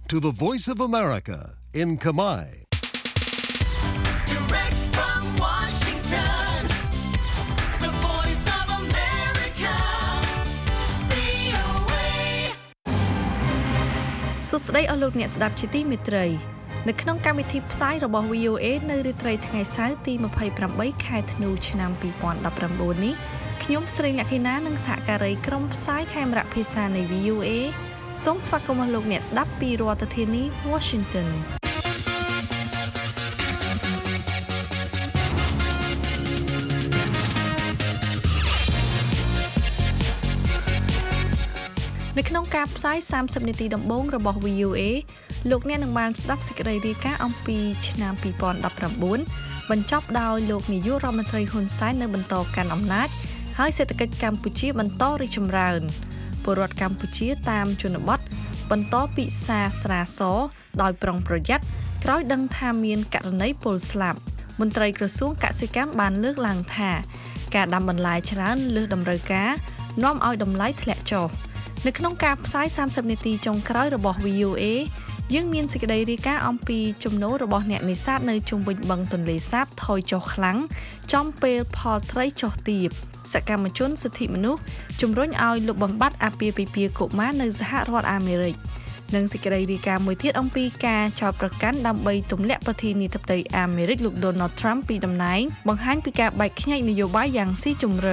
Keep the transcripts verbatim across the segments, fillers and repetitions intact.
to the Voice of America in Khmer. Direct from Washington, the Voice of America, វី អូ เอសួស្តីអស់លោកអ្នកស្ដាប់ជាទីមេត្រីនៅក្នុងកម្មវិធីផ្សាយរបស់ វី អូ เอ នៅរាត្រីថ្ងៃសៅរ៍ទី28ខែធ្នូឆ្នាំ2019នេះខ្ញុំស្រីលក្ខិណានិងសហការីក្រុមផ្សាយខេមរៈភាសានៃ វី អូ เอ សូមស្វាគមន៍លោកអ្នកស្ដាប់ពីរដ្ឋធានី Washington នៅក្នុងការផ្សាយសាមសិបនាទីដំបូងរបស់ វី អូ เอ លោកអ្នកនឹងបានស្ដាប់សេចក្តីរាយការណ៍អំពីឆ្នាំ2019បញ្ចប់ដោយលោកនាយករដ្ឋមន្ត្រីហ៊ុនសែននៅបន្តកាន់អំណាចហើយសេដ្ឋកិច្ចកម្ពុជាបន្តរីកចម្រើនពលរដ្ឋកម្ពុជាតាមជនបទបន្តពិសាស្រាសដោយប្រុងប្រយ័ត្នក្រោយដឹងថាមានករណីពលស្លាប់មន្ត្រីក្រសួងកសិកម្មបានលើកឡើងថាការដាំបន្លែច្រើនលើសតម្រូវការនាំឲ្យតម្លៃធ្លាក់ចុះនៅក្នុងការផ្សាយសាមសិបនាទីចុងក្រោយរបស់ វី អូ เอ យើងមានសេចក្តីរាយការណ៍អំពីចំណូលរបស់អ្នកនេសាទនៅជុំវិញបឹងទន្លេសាបថយចុះខ្លាំងចំពេលផលត្រីចុះទាបសកម្មជនសិទ្ធិមនុស្សជំរុញឲ្យលុបបំបាត់អាពាហ៍ពិពាហ៍កុមារនៅសហរដ្ឋអាមេរិកនិងសេចក្តីរាយការណ៍មួយទៀតអំពីការចោទប្រកាន់ដើម្បីទម្លាក់ប្រធានាធិបតីអាមេរិកលោក Donald Trump ពីតំណែងបង្ហាញពីការបែកខ្ញែកនយោបាយយ៉ាងស៊ីជម្រៅ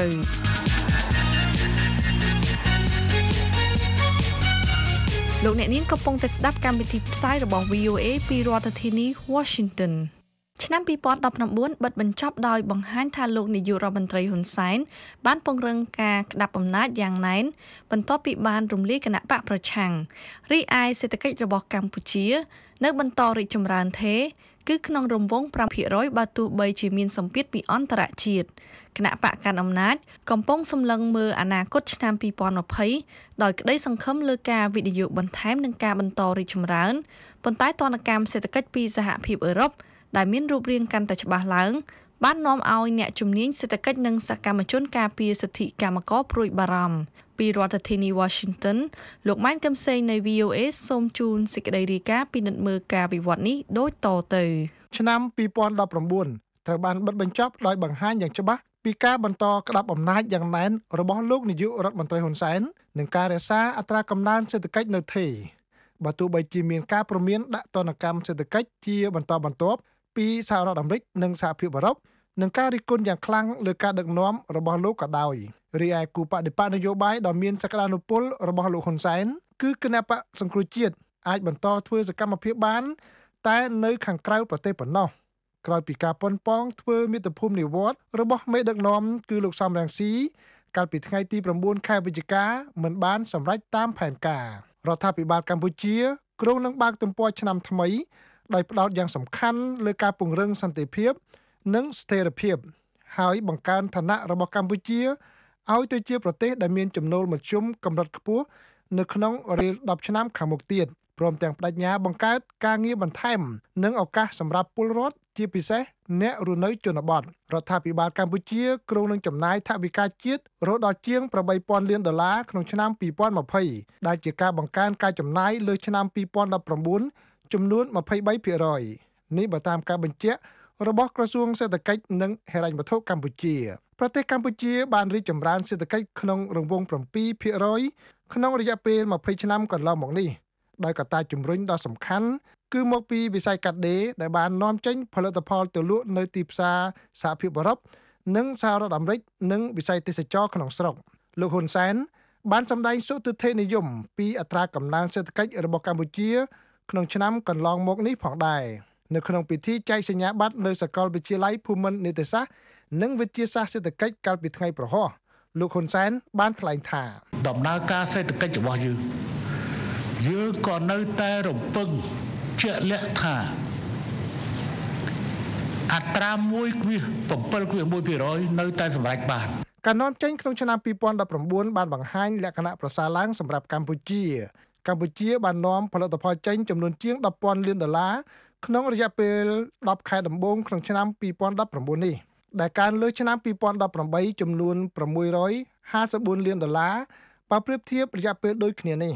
លោកអ្នកនាងកំពុងតែស្ដាប់កម្មវិធីផ្សាយរបស់ វី អូ เอ ពីរដ្ឋធានី Washington ឆ្នាំ2019បិទបញ្ចប់ដោយបង្ហាញថាលោកនាយករដ្ឋមន្ត្រីហ៊ុនសែនបានពង្រឹងការក្តាប់អំណាចយ៉ាងណែនបន្ទាប់ពីបានរំលាយគណៈបកប្រឆាំងរីឯសេដ្ឋកិច្ចរបស់កម្ពុជានៅបន្តរីកចម្រើនថេរគឺក្នុងរង្វង់ 5ភាគរយ បើទោះបីជាមានសម្ពាធពីអន្តរជាតិគណៈបកកាន់អំណាចកំពុងសម្លឹងមើលអនាគតឆ្នាំ2020ដោយក្តីសង្ឃឹមលើការវិនិយោគបន្ថែមនិងការបន្តរីកចម្រើនប៉ុន្តែទណ្ឌកម្មសេដ្ឋកិច្ចពីសហភាពអឺរ៉ុបដែលមានរូបរាងកាន់តែច្បាស់ឡើងបាននាំឲ្យអ្នកជំនាញសេដ្ឋកិច្ចនិងសកម្មជនការពារសិទ្ធិកម្មករព្រួយបារម្ភពីរដ្ឋធានី Washington លោកម៉ែនកឹមសេងនៃ វី អូ เอ សូមជូនសេចក្តីរាយការណ៍ពីនិតមើលការវិវត្តនេះដូចតទៅឆ្នាំ2019ត្រូវបានបិទបញ្ចប់ដោយបង្ហាញយ៉ាងច្បាស់ពីការបន្តក្តាប់អំណាចយ៉ាងណែនរបស់លោកនាយករដ្ឋមន្ត្រីហ៊ុនសែននិងការរក្សាអត្រាកំណើនសេដ្ឋកិច្ចនៅថេរបើទោះបីជាមានការព្រមានដាក់ទណ្ឌកម្មសេដ្ឋកិច្ចជាបន្តបន្ទាប់ពីសហរដ្ឋអាមេរិកនិងសហភាពអឺរ៉ុបនិងការរិះគន់យ៉ាងខ្លាំងលើការដឹកនាំរបស់លោកក៏ដោយរីឯគូបដិបត្តិនយោបាយដ៏មានសក្តានុពលរបស់លោកហ៊ុនសែនគឺគណបក្សសង្គ្រោះជាតិអាចបន្តធ្វើសកម្មភាពបានតែនៅខាងក្រៅប្រទេសប៉ុណ្ណោះក្រោយពីការប៉ុនប៉ងធ្វើមាតុភូមិនិវត្តន៍របស់មេដឹកនាំគឺលោកសំរងស៊ីកាលពីថ្ងៃទី9ខែវិច្ឆិកាមិនបានសម្រេចតាមផែនការរដ្ឋាភិបាលកម្ពុជាគ្រោងនឹងបើកទំព័រឆ្នាំថ្មីដោយផ្ដោតយ៉ាងសំខាន់លើការពង្រឹងសន្តិភាពនិងស្ថិរភាពហើយបង្កើនឋានៈរបស់កម្ពុជាឲ្យទៅជាប្រទេសដែលមានចំណូលមធ្យមកម្រិតខ្ពស់នៅក្នុងរៀលដប់ឆ្នាំខាងមុខទៀតព្រមទាំងបដិញ្ញាបង្កើតការងារបន្ថែមនិងឱកាសសម្រាប់ពលរដ្ឋជាពិសេសអ្នករស់នៅជនបទរដ្ឋាភិបាលកម្ពុជាគ្រោងនឹងចំណាយថវិកាជាតិរហូតដល់ជាងeight thousandលានដុល្លារក្នុងឆ្នាំ2020ដែលជាការបង្កើនការចំណាយលើឆ្នាំ2019ចំនួនtwenty-threeភាគរយ នេះបើតាមការបញ្ជាក់របស់ក្រសួងសេដ្ឋកិច្ចនិងហិរញ្ញវត្ថុកម្ពុជាប្រទេសកម្ពុជាបានរីកចម្រើនសេដ្ឋកិច្ចក្នុងរង្វង់sevenភាគរយក្នុងរយៈពេលtwentyឆ្នាំកន្លងមកនេះដោយកត្តាជំរុញដ៏សំខាន់គឺមកពីវិស័យកាត់ដេរដែលបាននាំចេញផលិតផលទៅលក់នៅទីផ្សារសហភាពអឺរ៉ុបនិងសហរដ្ឋអាមេរិកនិងវិស័យទេសចរណ៍ក្នុងស្រុកលោកហ៊ុនសែនបានសម្ដែងសុទិដ្ឋិនិយមពីអត្រាកំណើនសេដ្ឋកិច្ចរបស់កម្ពុជាក្នុងឆ្នាំកន្លងមកនេះផងដែរនៅក្នុងពិធីចែកសញ្ញាបត្រនៅសាកលវិទ្យាល័យភូមិន្ទនីតិសាស្ត្រនិងវិទ្យាសាស្ត្រសេដ្ឋកិច្ចកាលពីថ្ងៃប្រហោះលោកហ៊ុនសែនបានថ្លែងថាដំណើរការសេដ្ឋកិច្ចរបស់យើងយើងក៏នៅតែរំពឹងជាក់លាក់ថាអត្រាone seven oneភាគរយនៅតែសម្រេចបានការនាំចេញក្នុងឆ្នាំ2019បានបង្ហាញលក្ខណៈប្រសើរឡើងសម្រាប់កម្ពុជាកម្ពុជាបាននាំផលិតផលចេញចំនួនជាងten thousandលានដុល្លារក្នុងរយៈពេលtenខែដំបូងក្នុងឆ្នាំ2019នេះដែលកើនលើឆ្នាំ2018ចំនួនsix hundred fifty-fourលានដុល្លារបើប្រៀបធៀបរយៈពេលដូចគ្នានេះ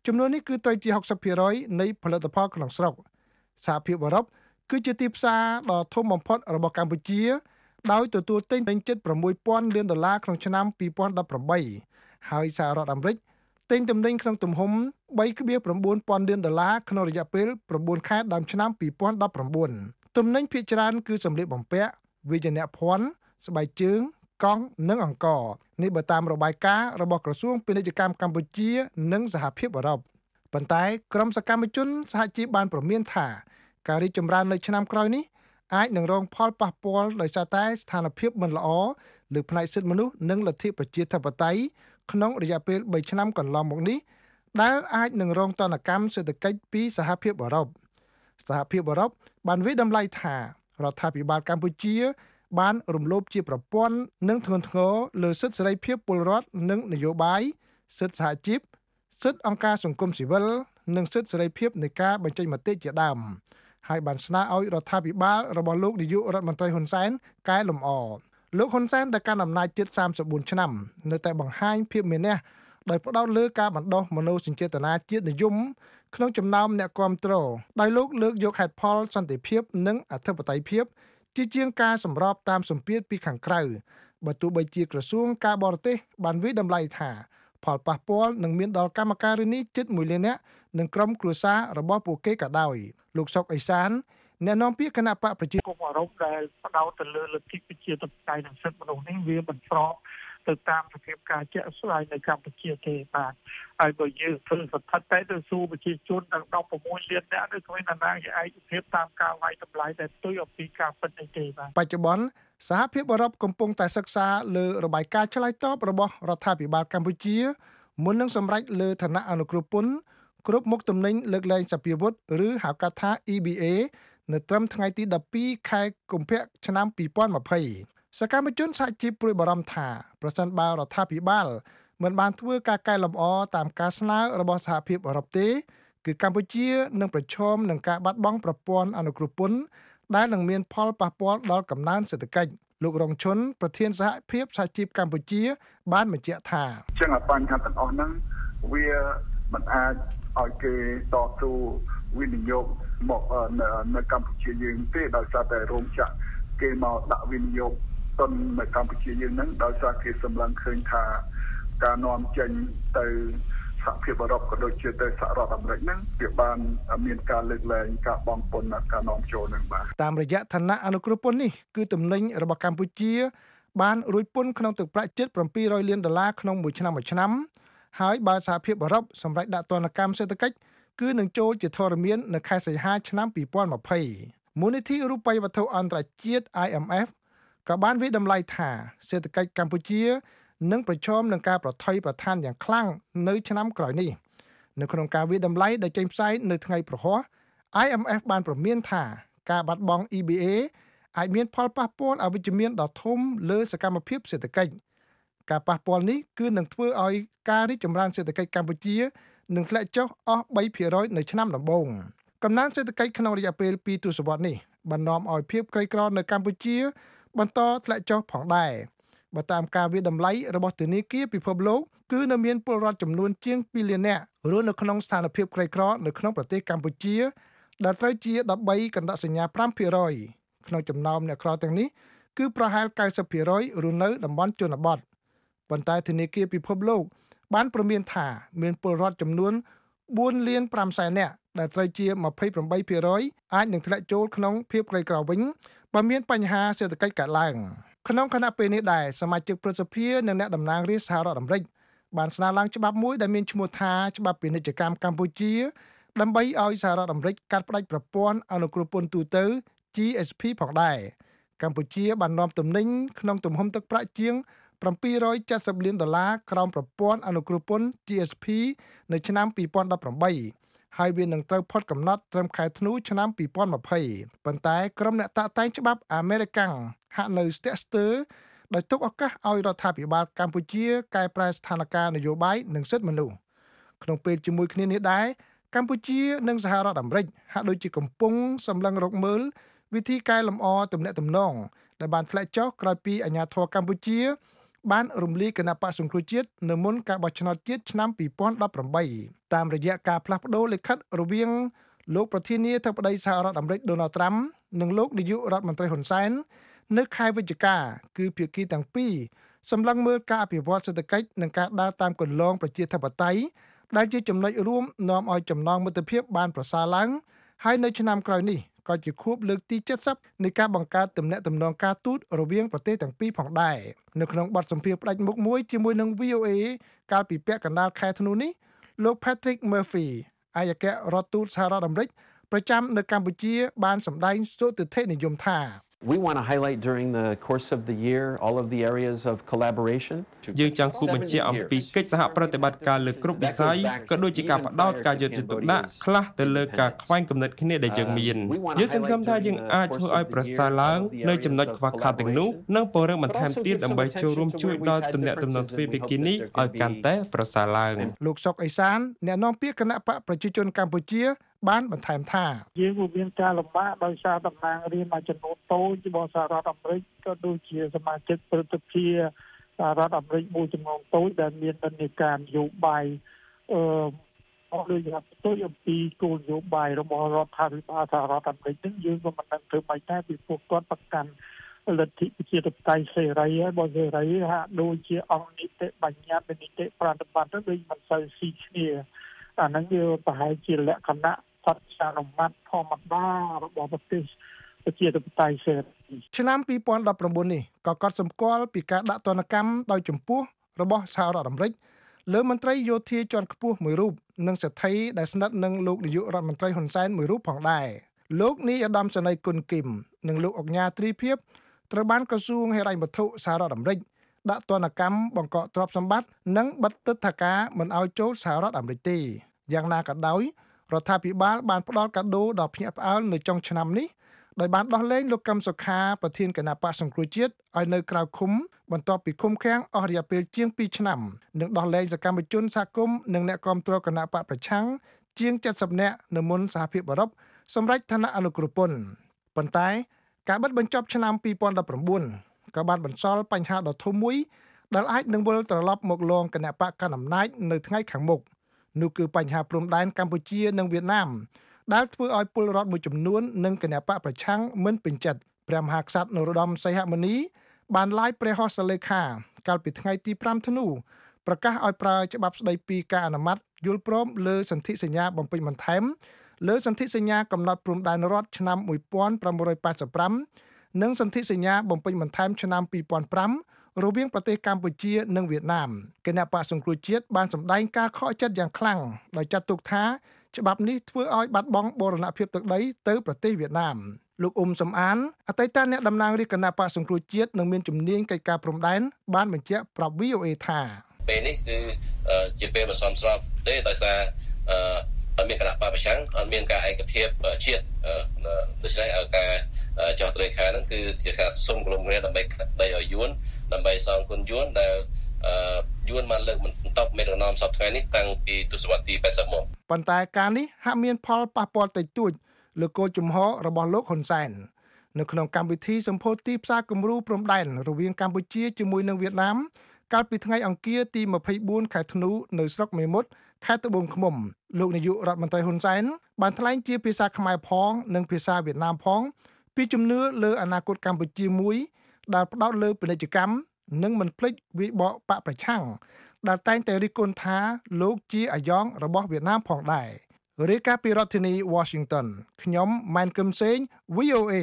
ចំនួននេះគឺត្រូវជា หกสิบเปอร์เซ็นต์ នៃផលិតផលក្នុងស្រុកសហភាពអឺរ៉ុបគឺជាទីផ្សារដ៏ធំបំផុតរបស់កម្ពុជាដោយទទួលទិញទិញជិត6,000លានដុល្លារក្នុងឆ្នាំពីរពាន់ដប់ប្រាំបីហើយសហរដ្ឋអាមេរិកទិញទំនិញក្នុងទំហំ 3,900លានដុល្លារក្នុងរយៈពេល9ខែដើមឆ្នាំពីរពាន់ដប់ប្រាំបួនទំនិញភាគច្រើនគឺសម្លៀកបំពាក់វិជ្ជាភ័ណ្ឌស្បែកជើងកង់និងអង្ករនេះបើតាមរបាយការណ៍របស់ក្រសួងពាណិជ្ជកម្មកម្ពុជានិងសហភាពអឺរ៉ុបប៉ុន្តែក្រុមសកម្មជនសហជីពបានព្រមានថាការរីកចម្រើននៅឆ្នាំក្រោយនេះអាចនឹងរងផលប៉ះពាល់ដោយសារតែស្ថានភាពមិនល្អលើផ្នែកសិទ្ធិមនុស្សនិងលទ្ធិប្រជាធិបតេយ្យក្នុងរយៈពេលបីឆ្នាំកន្លងមកនេះដែលអាចនឹងរងទណ្ឌកម្មសេដ្ឋកិច្ចពីសហភាពអឺរ៉ុបសហភាពអឺរ៉ុបបានវិតម្លៃថារដ្ឋាភិបាលកម្ពុជាបានរំលោភជាប្រព័ន្ធនិងធ្ងន់ធ្ងរលើសិទ្ធិសេរីភាពពលរដ្ឋនិងនយោបាយសិទ្ធិសហជីពសិទ្ធិអង្គការសង្គមស៊ីវិលនិងសិទ្ធិសេរីភាពនៃការបញ្ចេញមតិជាដើមហើយបានស្នើឲ្យរដ្ឋាភិបាលរបស់លោកនាយករដ្ឋមន្ត្រីហ៊ុនសែនកែលម្អលោកហ៊ុនសែនដែលកាន់អំណាចជិតសាមសិបបួនឆ្នាំនៅតែបង្ហាញភាពមានះដោយផ្ដោតលើការបណ្ដោះមនោសញ្ចេតនាជាតិនិយមក្នុងចំណោមអ្នកគាំទ្រដោយលោកលើកយកហេតុផលសន្តិភាពនិងអធិបតេយ្យភាពជាជាងការសម្របតាមសម្ពាធពីខាងក្រៅបើទោះបីជាក្រសួងការបរទេសបានវិតម្លៃថាផលប៉ះពាល់នឹងមានដល់កម្មការិនីជិតមួយលាននាក់និងក្រុមគ្រួសាររបស់ពួកគេក៏ដោយលោកសុកអេសានអ្នកនាំពាក្យគណៈបកប្រជាគមអឺរ៉ុបដែលផ្ដោតទៅលើលទ្ធិប្រជាធិបតេយ្យនិងសិទ្ធិមនុស្សនេះវាមិនស្របទៅតាមសភាពការជាក់ស្ដែងនៅកម្ពុជាទេបាទហើយបើយើងធ្វើស្ថិតតែទៅសួរប្រជាជនទាំងដប់ប្រាំលាននាក់នៅគ្មានអាណាជាឯកភាពតាមការវាយតម្លៃដែលផ្ទុយអំពីការពិតនេះទេបាទបច្ចុប្បន្នសហភាពអឺរ៉ុបកំពុងតែសិក្សាលើរបាយការណ៍ឆ្លើយតបរបស់រដ្ឋាភិបាលកម្ពុជាមុននឹងសម្រេចលើឋានៈអនុគ្រោះពន្ធគ្រប់មុខទំនិញលើកលែងសព្វាវុធឬហៅកាត់ថា E B A នៅត្រឹមថ្ងៃទីដប់ពីរខែកុម្ភៈឆ្នាំពីរពាន់ยี่สิบសកម្មជនសហជីពព្រួយបារម្ភថាប្រសិនបើរដ្ឋាភិបាលមិនបានធ្វើការកែលម្អតាមការស្នើរបស់សហភាពអឺរ៉ុបទេគឺកម្ពុជានឹងប្រឈមនឹងការបាត់បង់ប្រព័ន្ធអនុគ្រោះពន្ធដែលនឹងមានផលប៉ះពាល់ដល់កំណើនសេដ្ឋកិច្ចលោករងឈុនប្រធានសហភាពសហជីពកម្ពុជាបានបញ្ជាក់ថាចឹងបញ្ហាទាំងអស់ហ្នឹងវាមិនអាចឲ្យគេតស៊ូវិនិយោគមកនៅកម្ពុជាយើងទេដោយសារតែរោងចក្រគេមកដាក់វិនិយោគទុននៅកម្ពុជាយើងហ្នឹងដោយសារគេសម្លឹងឃើញថាការនាំចេញទៅសហភាពអឺរ៉ុបក៏ដូចជាទៅសហរដ្ឋអាមេរិកហ្នឹងវាបានមានការលើកលែងការបង់ពន្ធការនាំចូលហ្នឹងបាទតាមរយៈឋានៈអនុគ្រោះពន្ធនេះគឺទំនិញរបស់កម្ពុជាបានរួចពន្ធក្នុងទឹកប្រាក់ជិតbảy trămលានដុល្លារក្នុងមួយឆ្នាំមួយឆ្នាំហើយបើសហភាពអឺរ៉ុបសម្រេចដាក់ទណ្ឌកម្មសេដ្ឋកិច្ចគឺនឹងចូលជាធរមាននៅខែសីហាឆ្នាំពីរពាន់ยี่สิบមូលនិធិរូបិយវត្ថុអន្តរជាតិ I M F ក៏បានវិតម្លៃថាសេដ្ឋកិច្ចកម្ពុជានឹងប្រឈមនឹងការប្រថុយប្រថានយ៉ាងខ្លាំងនៅឆ្នាំក្រោយនេះនៅក្នុងការវិតម្លៃដែលចេញផ្សាយនៅថ្ងៃព្រហស្បតិ៍ I M F បានព្រមានថាការបាត់បង់ E B A អាចមានផលប៉ះពាល់អវិជ្ជមានដ៏ធំលើសកម្មភាពសេដ្ឋកិច្ចការប៉ះពាល់នេះគឺនឹងធ្វើឲ្យការរីកចម្រើនសេដ្ឋកិច្ចកម្ពុជានឹងធ្លាក់ចុះអស់បីភាគរយនៅឆ្នាំដំបូងកំណើនសេដ្ឋកិច្ចក្នុងរយៈពេលពីរទសវត្សរ៍នេះបាននាំឲ្យភាពក្រីក្រនៅកម្ពុជាបន្តធ្លាក់ចុះផងដែរបើតាមការវិតម្លៃរបស់ធនាគារពិភពលោកគឺនៅមានពលរដ្ឋចំនួនជាងពីរលាននាក់រស់នៅក្នុងស្ថានភាពក្រីក្រនៅក្នុងប្រទេសកម្ពុជាដែលត្រូវជាដប់បីកណ្ដាប់សញ្ញាប្រាំភាគរយក្នុងចំណោមអ្នកក្រទាំងនេះគឺប្រហែល九十ភាគរយរស់នៅតំបន់ជនបទប៉ុន្តែធនាគារពិភពលោកបានព្រមានថាមានពលរដ្ឋចំនួនបួនលានប្រាំសែននាក់ដែលត្រូវជាยี่สิบแปดភាគរយអាចនឹងធ្លាក់ចូលក្នុងភាពក្រីក្រវិញបើមានបញ្ហាសេដ្ឋកិច្ចកើតឡើងក្នុងខណៈពេលនេះដែរសមាជិកព្រឹទ្ធសភានិងអ្នកតំណាងរាស្ត្រសហរដ្ឋអាមេរិកបានស្នើឡើងច្បាប់មួយដែលមានឈ្មោះថាច្បាប់ពាណិជ្ជកម្មកម្ពុជាដើម្បីឲ្យសហរដ្ឋអាមេរិកកាត់ផ្តាច់ប្រព័ន្ធអនុគ្រោះពន្ធទូទៅ G S P ផងដែរកម្ពុជាបាននាំទំនិញក្នុងទំហំទឹកប្រាក់ជាងbảy trăm bảy mươiលានដុល្លារក្រោមប្រព័ន្ធអនុគ្រោះពន្ធ G S P នៅឆ្នាំពីរពាន់ដប់ប្រាំបីហើយវានឹងត្រូវផុតកំណត់ត្រឹមខែធ្នូឆ្នាំពីរពាន់ยี่สิบប៉ុន្តែក្រុមអ្នកតាក់តែងច្បាប់អាមេរិកាំងហាក់នៅស្ទាក់ស្ទើរដោយទុកឱកាសឲ្យរដ្ឋាភិបាលកម្ពុជាកែប្រែស្ថានភាពនយោបាយនិងសិទ្ធិមនុស្សក្នុងពេលជាមួយគ្នានេះដែរកម្ពុជានិងសហរដ្ឋអាមេរិកហាក់ដូចជាកំពុងសម្លឹងរកមើលវិធីកែលម្អទំនាក់ទំនងដែលបានធ្លាក់ចុះក្រោយពីអាញាធរកម្ពុជាបានរំលាយគណៈបក្សសង្គ្រោះជាតិនៅមុនការបោះឆ្នោតជាតិឆ្នាំពីរពាន់ដប់ប្រាំបីតាមរយៈការផ្លាស់ប្តូរលិខិតរវាងលោកប្រធានាធិបតីសហរដ្ឋអាមេរិក Donald Trump និងលោកនាយករដ្ឋមន្ត្រីហ៊ុនសែននៅខែវិច្ឆិកាគឺភាគីទាំងពីរសម្លឹងមើលការអភិវឌ្ឍសេដ្ឋកិច្ចនិងការដើរតាមគន្លងប្រជាធិបតេយ្យដែលជាចំណុចរួមនាំឲ្យចំណងមិត្តភាពបានប្រសើរឡើងហើយនៅឆ្នាំក្រោយនេះក៏ជាខួបលើកទី칠십នៃការបង្កើតទំនាក់ទំនងការទូតរវាងប្រទេសទាំងពីរផងដែរនៅក្នុងបទសម្ភាសន៍ផ្ដាច់មុខមួយជាមួយនឹង V O A កាលពីពាក់កណ្ដាលខែធ្នូនេះលោក Patrick Murphy ឯកអគ្គរដ្ឋទូតសហរដ្ឋអាមេរិកប្រចាំនៅកម្ពុជាបានសម្ដែងសុទិដ្ឋិនិយមថា We want to highlight during the course of the year all of the areas of collaboration. យើងចង់គូបញ្ជាក់អំពីកិច្ចសហប្រតិបត្តិការលើគ្រប់វិស័យក៏ដូចជាការផ្ដោតការយកចិត្តទុកដាក់ខ្លះទៅលើការខ្វែងគំនិតគ្នាដែលយើងមានយើងសង្ឃឹមថាយើងអាចធ្វើឲ្យប្រសើរឡើងនៅចំណុចខ្វះខាតទាំងនោះនិងពង្រឹងបន្ថែមទៀតដើម្បីចូលរួមជួយដល់ទំនាក់ទំនងទ្វេភាគីនេះឲ្យកាន់តែប្រសើរឡើងលោកសុកអេសានអ្នកនាំពាក្យគណៈបកប្រជាជនកម្ពុជាបានបន្ថែមថាយើងមានការលំបាកដោយសារតំណាងរាស្ត្រមួយចំនួនតូចរបស់សហរដ្ឋអាមេរិកក៏ដូចជាសមាជិកព្រឹទ្ធសភាសហរដ្ឋអាមេរិកមួយចំនួនតូចដែលមាននិន្នាការនយោបាយអឺអត់ដូចថាផ្ទុយអំពីគោលនយោបាយរបស់រដ្ឋាភិបាលសហរដ្ឋអាមេរិកហ្នឹងយើងក៏មិនដឹងធ្វើម៉េចដែរពីពួកគាត់ប្រកាន់លទ្ធិប្រជាធិបតេយ្យសេរីហើយបើសេរីហាក់ដូចជាអង្គនីតិបញ្ញត្តិនីតិប្រតិបត្តិទៅដូចមិនសូវស៊ីគ្នាអាហ្នឹងវាប្រហែលជាលក្ខណៈសត្វចានុម័តធម្មតារបស់ប្រទេសប្រជាធិបតេយ្យសេរីឆ្នាំពីរពាន់ដប់ប្រាំបួននេះក៏កត់សម្គាល់ពីការដាក់ទណ្ឌកម្មដោយចំពោះរបស់សហរដ្ឋអាមេរិកលើមន្ត្រីយោធាជាន់ខ្ពស់មួយរូបនិងសេដ្ឋីដែលស្និទ្ធនឹងលោកនាយករដ្ឋមន្ត្រីហ៊ុនសែនមួយរូបផងដែរលោកនាយឧត្តមសេនីយ៍គុណគឹមនិងលោកអុកញ៉ាទ្រីភិបត្រូវបានក្រសួងហិរញ្ញវត្ថុសហរដ្ឋអាមេរិកដាក់ទណ្ឌកម្មបង្កក់ទ្រព្យសម្បត្តិនិងបិទទិដ្ឋាការមិនឲ្យចូលសហរដ្ឋអាមេរិកទេយ៉ាងណាក៏ដោយរដ្ឋាភិបាលបានផ្ដល់កាដូដល់ភ្នាក់ផ្អើលនៅចុងឆ្នាំនេះដោយបានដោះលែងលោកកឹមសុខាប្រធានគណៈបក្សសង្គ្រោះជាតិឲ្យនៅក្រៅឃុំបន្ទាប់ពីឃុំឃាំងអស់រយៈពេលជាងពីរឆ្នាំនិងដោះលែងសកម្មជនសហគមន៍និងអ្នកគាំទ្រគណៈបកប្រឆាំងជាងเจ็ดสิบនាក់នៅមុនសហភាពអឺរ៉ុបសម្រាប់ឋានៈអនុគ្រោះពន្ធប៉ុន្តែការបិទបញ្ចប់ឆ្នាំពីរពាន់ដប់ប្រាំបួនក៏បានបន្សល់បញ្ហាដ៏ធំមួយដែលអាចនឹងវិលត្រឡប់មកលងគណៈបកកណ្ដាលអំណាចនៅថ្ងៃខាងមុខនោះគឺបញ្ហាព្រំដែនកម្ពុជានិងវៀតណាមដែលធ្វើឲ្យពលរដ្ឋមួយចំនួននិងគណបកប្រឆាំងមិនពេញចិត្តព្រះមហាក្សត្រនរោត្តមសីហមុនីបានឡាយព្រះហស្ថលេខាកាលពីថ្ងៃទីប្រាំធ្នូប្រកាសឲ្យប្រើច្បាប់ស្តីពីការអនុម័តយល់ព្រមលើសន្ធិសញ្ញាបំពេញបន្ថែមលើសន្ធិសញ្ញាកំណត់ព្រំដែនរដ្ឋឆ្នាំmột nghìn tám trăm tám mươi lămនិងសន្ធិសញ្ញាបំពេញបន្ថែមឆ្នាំពីរពាន់ប្រាំរវាងប្រទេសកម្ពុជានិងវៀតណាមគណៈបក្សសង្គ្រោះជាតិបានសម្ដែងការខកចិត្តយ៉ាងខ្លាំងដោយចាត់ទុកថាច្បាប់នេះធ្វើឲ្យបាត់បង់បូរណភាពទឹកដីទៅប្រទេសវៀតណាមលោកអ៊ុំសំអានអតីតអ្នកតំណាងរាជគណៈបក្សសង្គ្រោះជាតិនិងមានជំនាញកិច្ចការព្រំដែនបានបញ្ជាក់ប្រាប់ V O A ថាពេលនេះគឺជាពេលមិនសមស្របទេដោយសារអឺមានគណៈបកប្រឆាំងអត់មានការឯកភាពជាតិដូច្នេះការចោះត្រីខាហ្នឹងគឺជាការសុំគោលនយោបាយដើម្បីដីឲ្យយួនដើម្បីសងគុណយួនដែលអឺយួនបានលើកបន្តមេដឹកនាំសពថ្ងៃនេះតាំងពីទសវត្សរ៍ទី八十មកប៉ុន្តែការនេះហាក់មានផលប៉ះពាល់តិចតួចលើគោលជំហររបស់លោកហ៊ុនសែននៅក្នុងកម្មវិធីសម្ពោធទីផ្សារគំរូព្រំដែនរវាងកម្ពុជាជាមួយនឹងវៀតណាមកាលពីថ្ងៃអង្គារទីម្ភៃបួនខែធ្នូនៅស្រុកមេមត់ខេត្តត្បូងឃ្មុំលោកនាយករដ្ឋមន្ត្រីហ៊ុនសែនបានថ្លែងជាភាសាខ្មែរផងនិងភាសាវៀតណាមផងពីជំនឿលើអនាគតកម្ពុជាមួយដែលផ្ដោតលើពាណិជ្ជកម្មនិងមិនភ្លេចវិបកបកប្រឆាំងដែលតែងតែរិះគន់ថាលោកជាអាយ៉ងរបស់វៀតណាមផងដែររាយការណ៍ពីរដ្ឋធានី Washington ខ្ញុំម៉ែនកឹមសេង V O A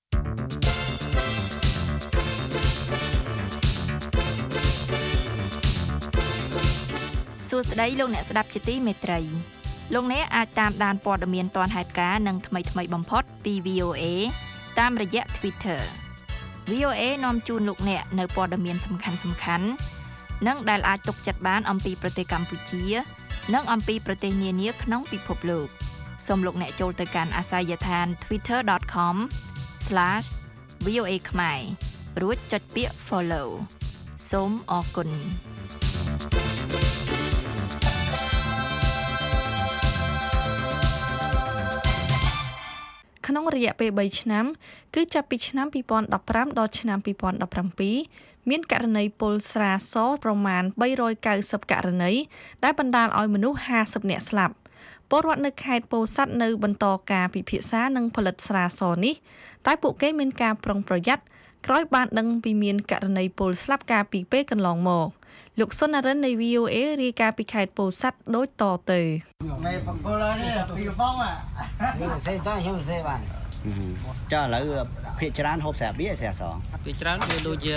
សួស្តីលោកអ្នកស្ដាប់ជាទីមេត្រីលោកអ្នកអាចតាមដានព័ត៌មានទាន់ហេតុការណ៍និងថ្មីៗបំផុតពី V O A តាមរយៈ Twitter V O A នាំជូនលោកអ្នកនៅព័ត៌មានសំខាន់ៗនិងដែលអាចទុកចិត្តបានអំពីប្រទេសកម្ពុជានិងអំពីប្រទេសនានាក្នុងពិភពលោកសូមលោកអ្នកចូលទៅកាន់អាសយដ្ឋាន twitter dot com slash v o a khmer រួចចុចពាក្យ follow សូមអរគុណក្នុងរយៈពេល3ឆ្នាំគឺចាប់ពីឆ្នាំពីរពាន់ដប់ប្រាំដល់ឆ្នាំពីរពាន់ដប់ប្រាំពីរមានករណីពុលស្រាសប្រមាណបីរយកៅសិបករណីដែលបណ្ដាលឲ្យមនុស្សห้าสิบនាក់ស្លាប់ពលរដ្ឋនៅខេត្តពោធិ៍សាត់នៅបន្តការពិភាក្សានិងផលិតស្រាសនេះតែពួកគេមានការប្រុងប្រយ័ត្នក្រោយបានដឹងពីមានករណីពុលស្លាប់កាលពីពេលកន្លងមកលោកសុនរិននៃ វី អូ เอ រាយការណ៍ពីខេត្តពោធិ៍សាត់ដូចតទៅមេបំពល់នេះពីបងอ่ะខ្ញុំសេតខ្ញុំសេបានចាឥឡូវភាគច្រើនហូបស្រាបៀរស្រាសភាគច្រើនវាដូចជា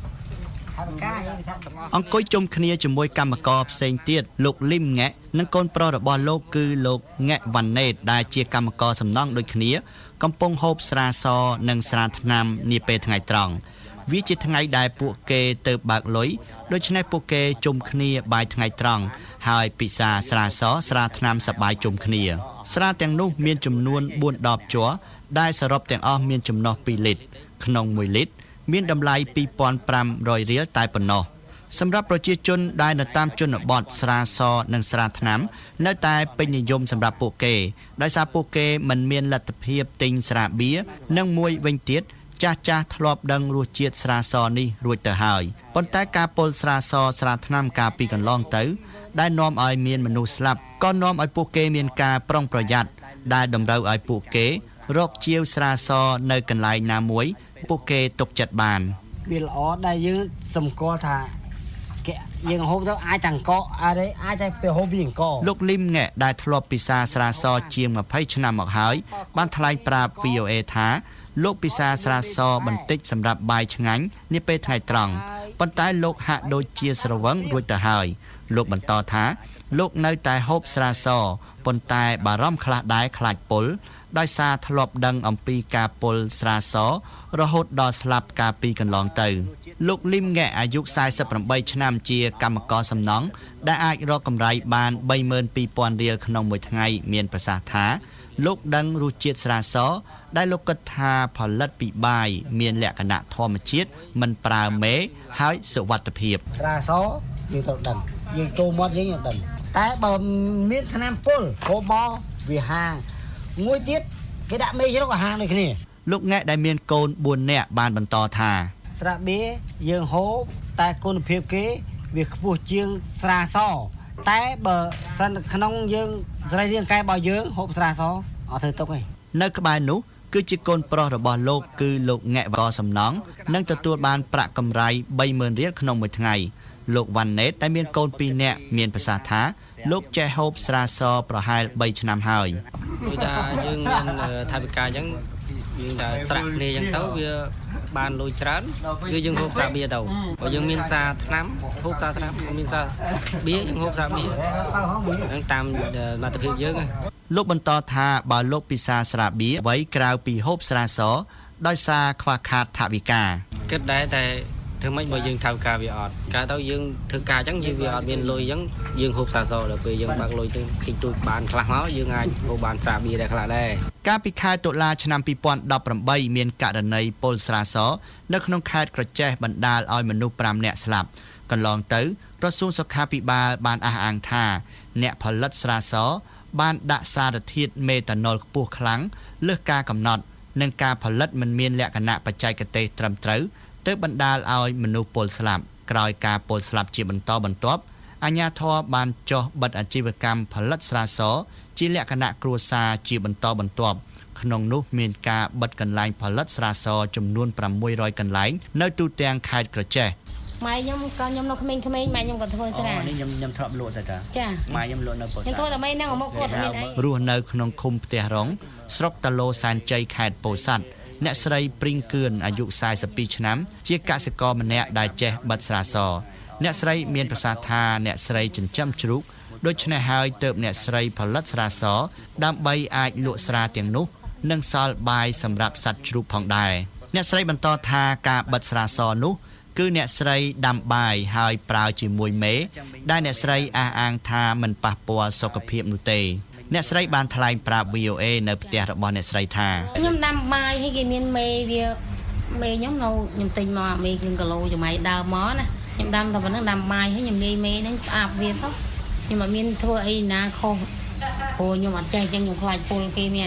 អង្គុយជុំគ្នាជាមួយកម្មករផ្សេងទៀតលោកលឹមង៉ែនិងកូនប្រុសរបស់លោកគឺលោកង៉ែវ៉ាន់ណេតដែលជាកម្មករសំណង់ដូចគ្នាកំពុងហូបស្រាសនិងស្រាថ្នាំនាពេលថ្ងៃត្រង់វាជាថ្ងៃដែលពួកគេទៅបើកលុយដូច្នេះពួកគេជុំគ្នាបាយថ្ងៃត្រង់ហើយពិសាស្រាសស្រាថ្នាំសប្បាយជុំគ្នាស្រាទាំងនោះមានចំនួនបួនដបជ័រដែលសរុបទាំងអស់មានចំណុះពីរលីត្រក្នុងមួយលីត្រមានតម្លៃពីរពាន់ប្រាំរយរៀលតែប៉ុណ្ណោះសម្រាប់ប្រជាជនដែលនៅតាមជនបទស្រាសនិងស្រាថ្នាំនៅតែពេញនិយមសម្រាប់ពួកគេដោយសារពួកគេមិនមានលទ្ធភាពទិញស្រាបៀរនិងមួយវិញទៀតចាស់ចាស់ធ្លាប់ដឹងរសជាតិស្រាសនេះរួចទៅហើយប៉ុន្តែការពុលស្រាសស្រាថ្នាំកាលពីកន្លងទៅដែលនាំឲ្យមានមនុស្សស្លាប់ក៏នាំឲ្យពួកគេមានការប្រុងប្រយ័ត្នដែលតម្រូវឲ្យពួកគេរកជាវស្រាសនៅកន្លែងណាមួយពួកគេទុកចិត្តបានវាល្អដែលយើងសម្គាល់ថាយើងហូបទៅអាចទាំងកកអាចអាចតែពេលហូបវាអង្គលោកលឹមង៉ែដែលធ្លាប់ពិសាស្រាសជាងยี่สิบឆ្នាំមកហើយបានថ្លែងប្រាប់ វី អូ เอ ថាលោកពិសាស្រាសបន្តិចសម្រាប់បាយឆ្ងាញ់នាពេលថ្ងៃត្រង់ប៉ុន្តែលោកហាក់ដូចជាស្រវឹងរួចទៅហើយលោកបន្តថាលោកនៅតែហូបស្រាសប៉ុន្តែបារម្ភខ្លះដែរខ្លាចពុលដោយសារធ្លាប់ដឹងអំពីការពុលស្រាសរហូតដល់ស្លាប់កាលពីកន្លងទៅលោកលឹមង៉ែអាយុสี่สิบแปดឆ្នាំជាកម្មករសំណង់ដែលអាចរកកម្រៃបាន三万二千រៀលក្នុងមួយថ្ងៃមានប្រសាសន៍ថាលោកដឹងរសជាតិស្រាសដែលលោកគិតថាផលិតពីបាយមានលក្ខណៈធម្មជាតិមិនប្រើមេហើយសុវត្ថិភាពស្រាសយើងត្រូវដឹងយើងចូលមាត់យើងយើងដឹងតែបើមានថ្នាំពុលហូបមកវាហាងមួយទៀតគេដាក់មេជ្រុកអាហារដូចគ្នាលោកង៉ែដែលមានកូនបួននាក់បានបន្តថាស្រាបៀរយើងហូបតែគុណភាពគេវាខ្ពស់ជាងស្រាសតែបើសិនក្នុងយើងស្រីរាងកាយរបស់យើងហូបស្រាសអត់ធ្វើទុកទេនៅក្បែរនោះគឺជាកូនប្រុសរបស់លោកគឺលោកង៉ែវ៉ាសំណង់នឹងទទួលបានប្រាក់កម្រៃ三万រៀលក្នុងមួយថ្ងៃលោកវ៉ាន់ណេតដែលមានកូនពីរនាក់មានប្រសាសន៍ថាលោកចេះហូបស្រាសប្រហែលបីឆ្នាំហើយដូចថាយើងមានថវិកាអញ្ចឹងយើងតែស្រាក់គ្នាអញ្ចឹងទៅវាបានលុយច្រើនគឺយើងហូបស្រាបៀរទៅបើយើងមានស្រាថ្នាំហូបស្រាថ្នាំមានស្រាបៀរយើងហូបស្រាបៀរហ្នឹងតាមលទ្ធភាពយើងលោកបន្តថាបើលោកពិសាស្រាបៀរអ្វីក្រៅពីហូបស្រាសដោយសារខ្វះខាតថវិកាគិតដែរតែធ្វើម៉េចបើយើងថវិកាវាអត់កាលទៅយើងធ្វើការអញ្ចឹងយើងវាអត់មានលុយអញ្ចឹងយើងហូបស្រាសដល់ពេលយើងបើកលុយទៅតិចតួចបានខ្លះមកយើងអាចហូបបានស្រាបៀរដែរខ្លះដែរកាលពីខែតុលាឆ្នាំยี่สิบสิบแปดមានករណីពុលស្រាសនៅក្នុងខេត្តក្រចេះបណ្ដាលឲ្យមនុស្សfiveនាក់ស្លាប់កន្លងទៅក្រសួងសុខាភិបាលបានអះអាងថាអ្នកផលិតស្រាសបានដាក់សារធាតុមេតាណុលខ្ពស់ខ្លាំងលើសការកំណត់និងការផលិតមិនមានលក្ខណៈបច្ចេកទេសត្រឹមត្រូវទើបបណ្ដាលឲ្យមនុស្សពលស្លាប់ក្រោយការពលស្លាប់ជាបន្តបន្ទាប់អាជ្ញាធរបានចុះបិទអាជីវកម្មផលិតស្រាសជាលក្ខណៈគ្រួសារជាបន្តបន្ទាប់ក្នុងនោះមានការបិទកន្លែងផលិតស្រាសចំនួនប្រាំមួយរយកន្លែងនៅទូទាំងខេត្តក្រចេះម៉ែខ្ញុំក៏ខ្ញុំនៅក្មេងៗម៉ែខ្ញុំក៏ធ្វើស្រាអូនេះខ្ញុំខ្ញុំធ្លាប់លក់ទៅតាចាម៉ែខ្ញុំលក់នៅពោធិ៍សាត់ខ្ញុំធ្វើតែម៉ែហ្នឹងមកគាត់មានអីរស់នៅក្នុងឃុំផ្ទះរងស្រុកតាឡូសែនជ័យខេត្តពោធិ៍សាត់អ្នកស្រីព្រីងគឿនអាយុสี่สิบสองឆ្នាំជាកសិករម្នាក់ដែលចេះបិទស្រាសអ្នកស្រីមានប្រសាសន៍ថាអ្នកស្រីចិញ្ចឹមជ្រូកដូច្នេះហើយទើបអ្នកស្រីផលិតស្រាសដើម្បីអាចលក់ស្រាទាំងនោះនិងសល់បាយសម្រាប់សត្វជ្រូកផងដែរអ្នកស្រីបន្តថាការបិទស្រាសនោះគឺអ្នកស្រីដាំបាយហើយប្រើជាមួយមេដែលអ្នកស្រីអះអាងថាមិនប៉ះពាល់សុខភាពនោះទេអ្នកស្រីបានថ្លែងប្រាប់ វី អូ เอ នៅផ្ទះរបស់អ្នកស្រីថាខ្ញុំដាំបាយហើយគេមានមេវាមេខ្ញុំនៅខ្ញុំទិញមកមេគ្រឿងគីឡូចំៃដើមមកណាខ្ញុំដាំតែប៉ុណ្្នឹងដាំបាយហើយខ្ញុំលាយមេហ្នឹងផ្អាប់វាទៅខ្ញុំអត់មានធ្វើអីណាខុសព្រោះខ្ញុំអត់ចេះអញ្ចឹងខ្ញុំខ្លាចពុលគេមាន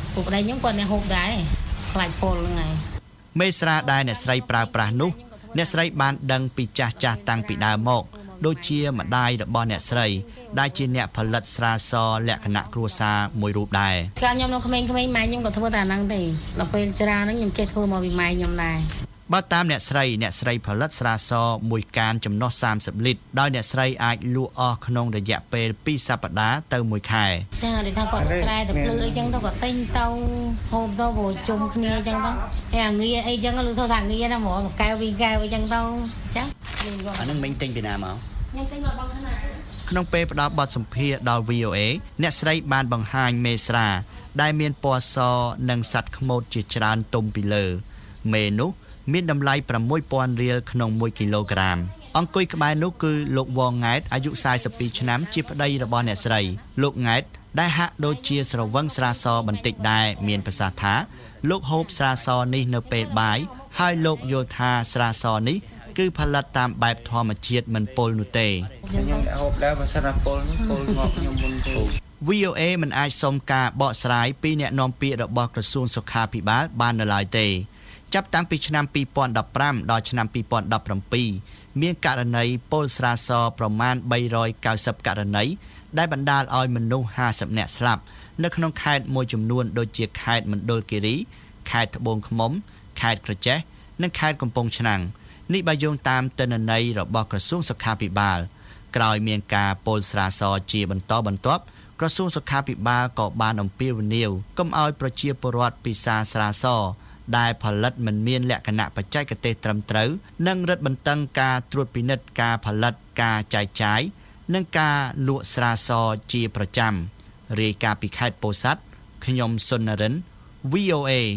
ពួកប្តីខ្ញុំគាត់អ្នកហូបដែរខ្លាចពលហ្នឹងហើយមេស្រាដែលអ្នកស្រីប្រើប្រាស់នោះអ្នកស្រីបានដឹងពីចាស់ចាស់តាំងពីដើមមកដូចជាម្ដាយរបស់អ្នកស្រីដែលជាអ្នកផលិតស្រាសលក្ខណៈគ្រួសារមួយរូបដែរកាលខ្ញុំនៅក្មេងៗម៉ែខ្ញុំក៏ធ្វើតែអាហ្នឹងទេដល់ពេលច្រើនហ្នឹងខ្ញុំចេះធ្វើមកពីម៉ែខ្ញុំដែរបើតាមអ្នកស្រីអ្នកស្រីផលិតស្រាសមួយកានចំណុះសាមសិបលីត្រដោយអ្នកស្រីអាចលក់អស់ក្នុងរយៈពេលពីរសប្តាហ៍ទៅមួយខែចាដូចថាគាត់ស្រែទៅភ្លឺអីចឹងទៅគាត់ទិញទៅហូបទៅព្រោះជុំគ្នាអញ្ចឹងទៅហើយអាងារអីចឹងលឺថាថាងារណាហ្មងកែវពីកែវអីចឹងទៅចាអានឹងមិញទិញពីណាមកខ្ញុំទិញមកបងថ្នាក់ក្នុងពេលផ្ដល់បទសម្ភាសន៍ដល់ វី អូ អេ អ្នកស្រីបានបង្ហាញមេស្រាដែលមានពណ៌សនិងសត្វខ្មោចជាច្រើនទុំពីលើមេនោះមានតម្លៃប្រាំមួយពាន់រៀលក្នុងមួយគីឡូក្រាមអង្គុយក្បែរនោះគឺលោកវងង៉ែតអាយុសាយសិបពីរឆ្នាំជាប្តីរបស់អ្នកស្រីលោកង៉ែតដែលហាក់ដូចជាស្រវឹងស្រាសបន្តិចដែរមានប្រសាសន៍ថាលោកហូបស្រាសនេះនៅពេលបាយហើយលោកយល់ថាស្រាសនេះគឺផលិតតាមបែបធម្មជាតិមិនពុលនោះទេខ្ញុំហូបដែរបើសិនណាពុលនោះពុលងក់ខ្ញុំមុនទេវី អូ អេ មិនអាចសុំការបកស្រាយពីអ្នកនាំពាក្យរបស់ក្រសួងសុខាភិបាលបាននៅឡើយទេចាប់តាំងពីឆ្នាំពីរពាន់ដប់ប្រាំដល់ឆ្នាំពីរពាន់ដប់ប្រាំពីរមានករណីពុលស្រាសប្រមាណបីរយកៅសិបករណីដែលបណ្ដាលឲ្យមនុស្សห้าสิบនាក់ស្លាប់នៅក្នុងខេត្តមួយចំនួនដូចជាខេត្តមណ្ឌលគិរីខេត្តត្បូងឃ្មុំខេត្តក្រចេះនិងខេត្តកំពង់ឆ្នាំងនេះបើយោងតាមទិន្នន័យរបស់ក្រសួងសុខាភិបាលក្រោយមានការពុលស្រាសជាបន្តបន្ទាប់ក្រសួងសុខាភិបាលក៏បានអំពាវនាវកុំឲ្យប្រជាពលរដ្ឋពិសាស្រាសដែលផលិតមិនមានលក្ខណៈបច្ចេកទេសត្រឹមត្រូវនិងរឹតបន្តឹងការត្រួតពិនិត្យការផលិតការចែកចាយនិងការលក់ស្រាសជាប្រចាំរាយការណ៍ពីខេត្តពោធិ៍សាត់ខ្ញុំសុននរិន វី អូ អេ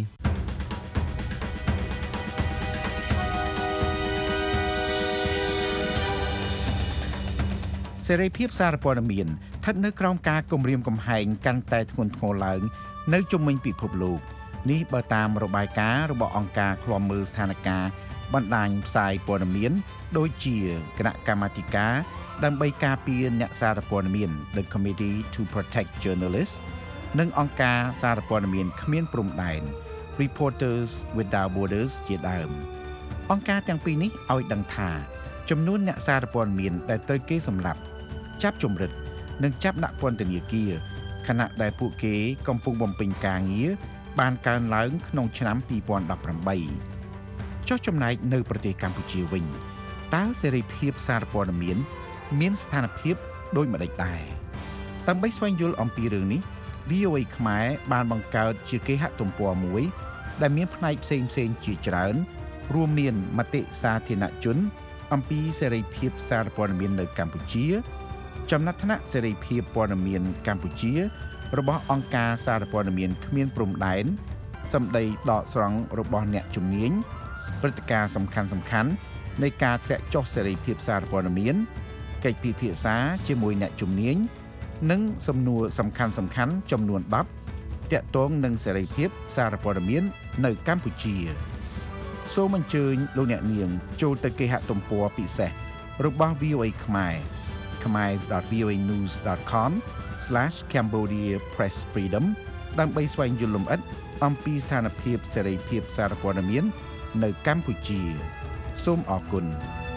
សេរីភាពសារព័ត៌មានស្ថិតនៅក្រោមការគំរាមកំហែងកាន់តែធ្ងន់ធ្ងរឡើងនៅជុំវិញពិភពលោកនេះបើតាមរបាយការណ៍របស់អង្គការឃ្លាំមើលស្ថានភាពបណ្ដាញផ្សាយព័ត៌មានដូចជាគណៈកម្មាធិការដើម្បីការពារអ្នកសារព័ត៌មាន The Committee to Protect Journalists និងអង្គការសារព័ត៌មានគ្មានព្រំដែន Reporters Without Borders ជាដើមអង្គការទាំងពីរនេះឲ្យដឹងថាចំនួនអ្នកសារព័ត៌មានដែលត្រូវគេសម្លាប់ចាប់ជំរិតនិងចាប់ដាក់ពន្ធនាគារខណៈដែលពួកគេកំពុងបំពេញការងារបានកើនឡើងក្នុងឆ្នាំពីរពាន់ដប់ប្រាំបីចុះចំណែកនៅប្រទេសកម្ពុជាវិញតើសេរីភាពសារព័ត៌មានមានស្ថានភាពដូចម្តេចដែរដើម្បីស្វែងយល់អំពីរឿងនេះ វី អូ អេ ខ្មែរបានបង្កើតជាគេហទំព័រមួយដែលមានផ្នែកផ្សេងៗជាច្រើនរួមមានមតិសាធារណជនអំពីសេរីភាពសារព័ត៌មាននៅកម្ពុជាចំណាត់ថ្នាក់សេរីភាពព័ត៌មានកម្ពុជារបស់អង្គការសារព័ត៌មានគ្មានព្រំដែនសម្ដីដកស្រង់របស់អ្នកជំនាញព្រឹត្តិការណ៍សំខាន់សំខាន់នៃការធ្លាក់ចុះសេរីភាពសារព័ត៌មានកិច្ចពិភាក្សាជាមួយអ្នកជំនាញនិងសំណួរសំខាន់សំខាន់ចំនួនដប់ទាក់ទងនឹងសេរីភាពសារព័ត៌មាននៅកម្ពុជាសូមអញ្ជើញលោកអ្នកនាងចូលទៅគេហទំព័រពិសេសរបស់ វី អូ អេ ខ្មែរ khmer dot v o a news dot com slash cambodia press freedom ដើម្បីស្វែងយល់លម្អិតអំពីស្ថានភាពសេរីភាពសារព័ត៌មាននៅកម្ពុជាសូមអរគុណ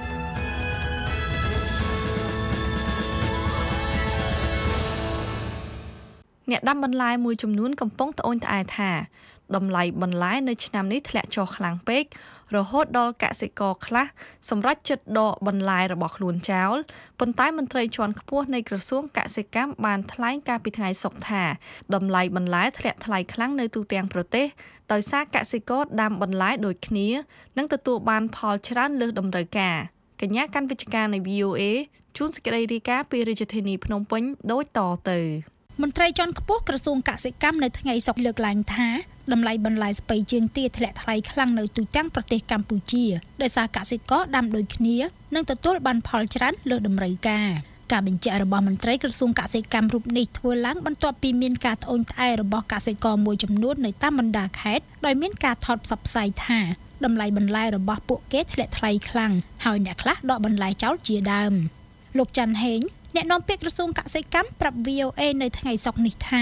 អ្នកដាំបន្លែមួយចំនួនកំពុងត្អូញត្អែថាតម្លៃបន្លែនៅឆ្នាំនេះធ្លាក់ចុះខ្លាំងពេករហូតដល់កសិករខ្លះសម្រេចចិត្តដកបន្លែរបស់ខ្លួនចោលប៉ុន្តែមន្ត្រីជាន់ខ្ពស់នៃក្រសួងកសិកម្មបានថ្លែងកាលពីថ្ងៃសុក្រថាតម្លៃបន្លែធ្លាក់ថ្លៃខ្លាំងនៅទូទាំងប្រទេសដោយសារកសិករដាំបន្លែដូចគ្នានិងទទួលបានផលច្រើនលើសតម្រូវការកញ្ញាកាន់វិទ្យការនៃ វី អូ អេ ជួនសេចក្តីរាយការណ៍ពីរាជធានីភ្នំពេញដូចតទៅមន្ត្រីជាន់ខ្ពស់ក្រសួងកសិកម្មនៅថ្ងៃសុក្រលើកឡើងថាតម្លៃបន្លែស្ពៃជើងទាធ្លាក់ថ្លៃខ្លាំងនៅទូទាំងប្រទេសកម្ពុជាដោយសារកសិករដាំដូចគ្នានិងទទួលបានផលច្រើនលើសតម្រូវការការបញ្ជាក់របស់មន្ត្រីក្រសួងកសិកម្មរូបនេះធ្វើឡើងបន្ទាប់ពីមានការត្អូញត្អែររបស់កសិករមួយចំនួននៅតាមបណ្ដាខេត្តដោយមានការថតផ្សព្វផ្សាយថាតម្លៃបន្លែរបស់ពួកគេធ្លាក់ថ្លៃខ្លាំងហើយអ្នកខ្លះដកបន្លែចោលជាដើមលោកច័ន្ទហេងអ្នកនាំពាក្យក្រសួងកសិកម្មប្រាប់ វី អូ អេ នៅថ្ងៃសុក្រនេះថា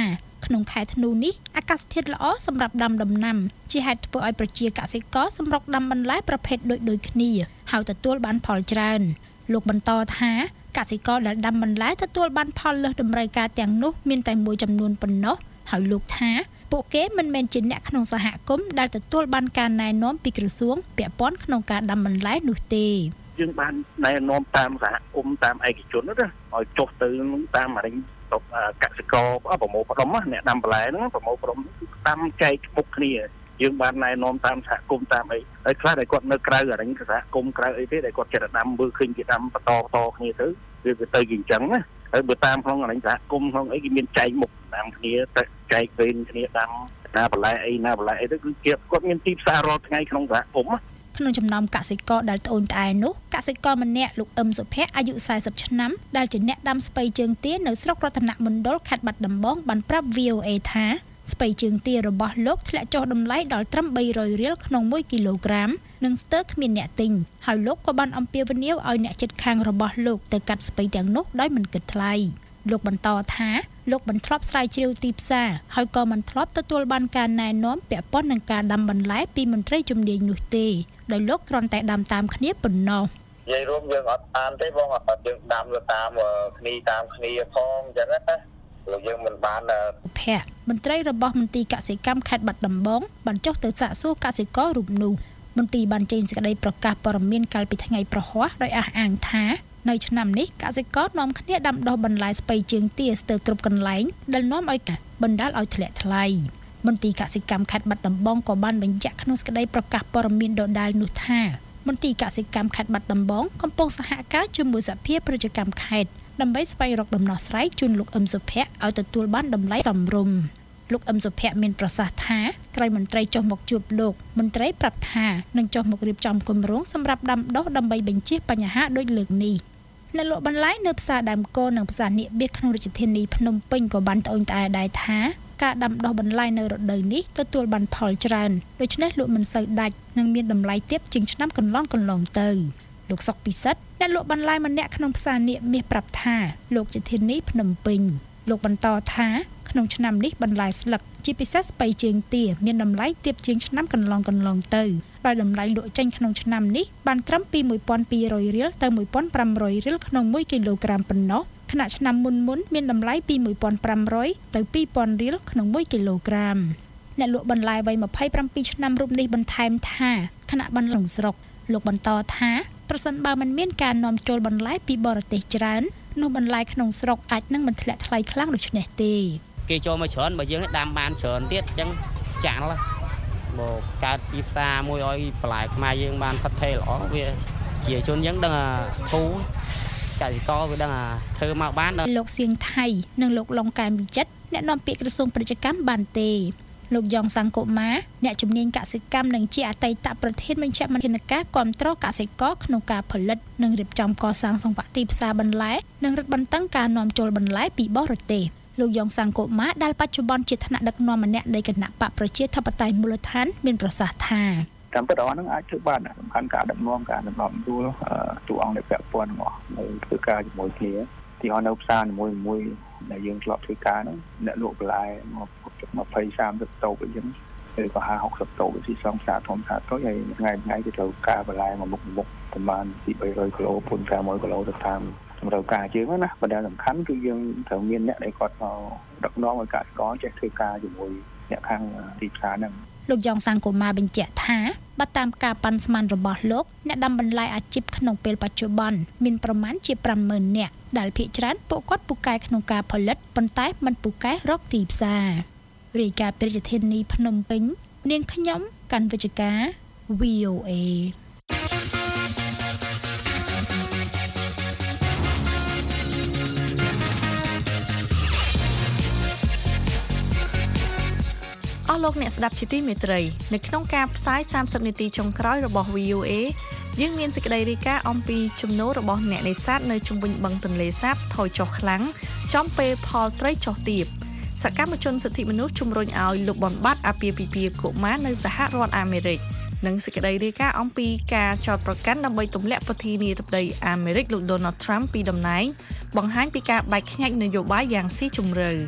ក្នុងខែធ្នូនេះអាកាសធាតុល្អសម្រាប់ដាំដំណាំជាហេតុធ្វើឲ្យប្រជាកសិករសម្រុកដាំបន្លែប្រភេទដូចដូចគ្នាហើយទទួលបានផលច្រើនលោកបន្តថាកសិករដែលដាំបន្លែទទួលបានផលលើសតម្រូវការទាំងនោះមានតែមួយចំនួនប៉ុណ្ណោះហើយលោកថាពួកគេមិនមែនជាអ្នកក្នុងសហគមន៍ដែលទទួលបានការណែនាំពីក្រសួងពាក់ព័ន្ធក្នុងការដាំបន្លែនោះទេយើងបានណែនាំតាមសហគមន៍តាមឯកជនណាឲ្យចុះទៅតាមអានេះកសិករប្រមូលផ្ដុំអ្នកដាំបន្លែហ្នឹងប្រមូលផ្ដុំតាមចែកមុខគ្នាយើងបានណែនាំតាមសហគមន៍តាមអីហើយខ្លះដែលគាត់នៅក្រៅអានេះសហគមន៍ក្រៅអីទេដែលគាត់ចិត្តដាំមើលឃើញគេដាំបន្តតគ្នាទៅវាទៅគេអញ្ចឹងណាហើយបើតាមក្នុងអានេះសហគមន៍ក្នុងអីគេមានចែកមុខតាមគ្នាតែចែកវេនគ្នាដាំណាបន្លែអីណាបន្លែអីទៅគឺគាត់មានទីផ្សាររាល់ថ្ងៃក្នុងសហគមន៍ក្នុងចំណោមកសិករដែលត្អូញត្អែនោះកសិករម្នាក់លោកអឹមសុភ័ក្រអាយុសែសិបឆ្នាំដែលជាអ្នកដាំស្ពៃជើងទានៅស្រុករតនមណ្ឌលខេត្តបាត់ដំបងបានប្រាប់ វី អូ អេ ថាស្ពៃជើងទារបស់លោកធ្លាក់ចុះតម្លៃដល់ត្រឹមបីរយរៀលក្នុងមួយគីឡូក្រាមនិងស្ទើរគ្មានអ្នកទិញហើយលោកក៏បានអំពាវនាវឲ្យអ្នកជិតខាងរបស់លោកទៅកាត់ស្ពៃទាំងនោះដោយមិនគិតថ្លៃលោកបន្តថាលោកមិនធ្លាប់ស្រាវជ្រាវទីផ្សារហើយក៏មិនធ្លាប់ទទួលបានការណែនាំពាក់ព័ន្ធនឹងការដាំបន្លែពីមន្ត្រីជំនាញនោះទេដោយលោកគ្រាន់តែដាំតាមគ្នាប៉ុណ្ណោះនិយាយរួមយើងអត់តាមទេបងអត់យើងដាំទៅតាមគ្នាតាមគ្នាផងអញ្ចឹងណាលោកយើងមិនបានភ័ក្រមន្ត្រីរបស់មន្ទីរកសិកម្មខេត្តបាត់ដំបងបានចុះទៅសាកសួរកសិកររូបនោះមន្ទីរបានចេញសេចក្តីប្រកាសព័ត៌មានកាលពីថ្ងៃប្រហ័សដោយអះអាងថានៅឆ្នាំនេះកសិករនាំគ្នាដាំដុះបន្លែស្ពៃជើងទាស្ទើរគ្រប់កន្លែងដែលនាំឲ្យបណ្ដាលឲ្យធ្លាក់ថ្លៃមន្ទីរកសិកម្មខេត្តបាត់ដំបងក៏បានបញ្ជាក់ក្នុងសេចក្តីប្រកាសព័ត៌មានដដែលនោះថាមន្ទីរកសិកម្មខេត្តបាត់ដំបងកំពុងសហការជាមួយសភាប្រជាកម្មខេត្តដើម្បីស្វែងរកដំណោះស្រាយជូនលោកអឹមសុភ័ក្រឲ្យទទួលបានតម្លៃសមរម្យលោកអឹមសុភ័ក្រមានប្រសាសន៍ថាក្រោយមន្ត្រីចុះមកជួបលោកមន្ត្រីប្រាប់ថានឹងចុះមករៀបចំគម្រោងសម្រាប់ដាំដុះដើម្បីបញ្ជៀសបញ្ហាដូចលើកនេះអ្នកលក់បន្លែនៅផ្សារដើមកូននិងផ្សារនាគបៀសក្នុងរាជធានីភ្នំពេញក៏បានត្អូញត្អែដែរថាការដាំដុះបន្លែនៅរដូវនេះទទួលបានផលច្រើនដូច្នេះលក់មិនសូវដាច់និងមានតម្លៃទាបជាងឆ្នាំកន្លងកន្លងទៅលោកសុកពិសិដ្ឋអ្នកលក់បន្លែម្នាក់ក្នុងផ្សារនាគមាសប្រាប់ថាលោកជាធានីភ្នំពេញលោកបន្តថាក្នុងឆ្នាំនេះបន្លែស្លឹកជាពិសេសស្ពៃជើងទាមានតម្លៃទាបជាងឆ្នាំកន្លងកន្លងទៅដោយតម្លៃលក់ចេញក្នុងឆ្នាំនេះបានត្រឹមពីមួយពាន់ពីររយរៀលទៅមួយពាន់ប្រាំរយរៀលក្នុងមួយគីឡូក្រាមប៉ុណ្ណោះខណៈឆ្នាំមុនមុនមានតម្លៃពីមួយពាន់ប្រាំរយទៅពីរពាន់រៀលក្នុងមួយគីឡូក្រាមអ្នកលក់បន្លែវ័យម្ភៃប្រាំពីរឆ្នាំរូបនេះបន្ថែមថាខណៈបន្លែស្រុកលោកបន្តថាប្រសិនបើមិនមានការនាំចូលបន្លែពីបរទេសច្រើននោះបន្លែក្នុងស្រុកអាចនឹងមិនធ្លាក់ថ្លៃខ្លាំងដូចនេះទេគេចូលមកច្រើនបើយើងនេះដាំបានច្រើនទៀតអញ្ចឹងចាក់ឡមកកើតពីផ្សារមួយឲ្យបន្លែខ្មែរយើងបានផិតថេល្អវាជាជនយើងដឹងធូរកសិករវាដឹងធ្វើមកបានលោកសៀងថៃនិងលោកឡុងកែមវិចិត្រអ្នកនាំពាក្យក្រសួងពាណិជ្ជកម្មបានទេលោកយ៉ងសង្គមាអ្នកជំនាញកសិកម្មនិងជាអតីតប្រធានមជ្ឈមណ្ឌលការគាំទ្រកសិករក្នុងការផលិតនិងរៀបចំកសាងសង្វាក់ទីផ្សារបន្លែនិងរឹតបន្តឹងការនាំចូលបន្លែពីបរទេសលោកយ៉ងសង្គមាដែលបច្ចុប្បន្នជាថ្នាក់ដឹកនាំម្នាក់នៃគណៈបកប្រជាធិបតេយ្យមូលដ្ឋានមានប្រសាសន៍ថាតាមពិតហ្នឹងអាចធ្វើបានសំខាន់ការដឹកនាំការដឹកនាំទូលទូអង្គដែលពាក់ព័ន្ធទាំងអស់នៅធ្វើការជាមួយគ្នាទីហោនៅផ្សារមួយមួយដែលយើងធ្លាប់ធ្វើការហ្នឹងអ្នកលក់បន្លែមកยี่สิบ สามสิบតូបអញ្ចឹងឬក៏ห้า หกสิบតូបវាស៊ីសងផ្សារធំផ្សារតូចហើយថ្ងៃថ្ងៃគេត្រូវការបន្លែមកមុខមុខប្រហែលពីបីរយគីឡូពុនប្រាំរយគីឡូទៅតាមតម្រូវការយើងណាប៉ុន្តែសំខាន់គឺយើងត្រូវមានអ្នកដែលគាត់មកដឹកនាំឲ្យកសិករចេះធ្វើការជាមួយអ្នកខាងទីផ្សារហ្នឹងលោកយ៉ងសង្គមាបញ្ជាក់ថាបើតាមការប៉ាន់ស្មានរបស់លោកអ្នកដាំបន្លែអាជីពក្នុងពេលបច្ចុប្បន្នមានប្រមាណជាប្រាំម៉ឺននាក់ដែលភាគច្រើនពួកគាត់ពូកែក្នុងការផលិតប៉ុន្តែមិនពូកែរកទីផ្សាររាយការណ៍ពីរាជធានីភ្នំពេញនាងខ្ញុំកាន់វិជ្ជការ វី អូ អេអស់លោកអ្នកស្ដាប់ជាទីមេត្រីនៅក្នុងការផ្សាយសាមសិបនាទីចុងក្រោយរបស់ វី អូ អេ យើងមានសេចក្តីរាយការណ៍អំពីជំនោររបស់អ្នកនេសាទនៅជុំវិញបឹងទន្លេសាបថយចុះខ្លាំងចំពេលផលត្រីចុះទាបសកម្មជនសិទ្ធិមនុស្សជំរុញឲ្យលុបបំបាត់អាពាហ៍ពិពាហ៍កុមារនៅសហរដ្ឋអាមេរិកនិងសេចក្តីរាយការណ៍អំពីការចោទប្រកាន់ដើម្បីទម្លាក់ប្រធានាធិបតីអាមេរិកលោក Donald Trump ពីតំណែងបង្ហាញពីការបែកខ្ញែកនយោបាយយ៉ាងស៊ីជម្រៅ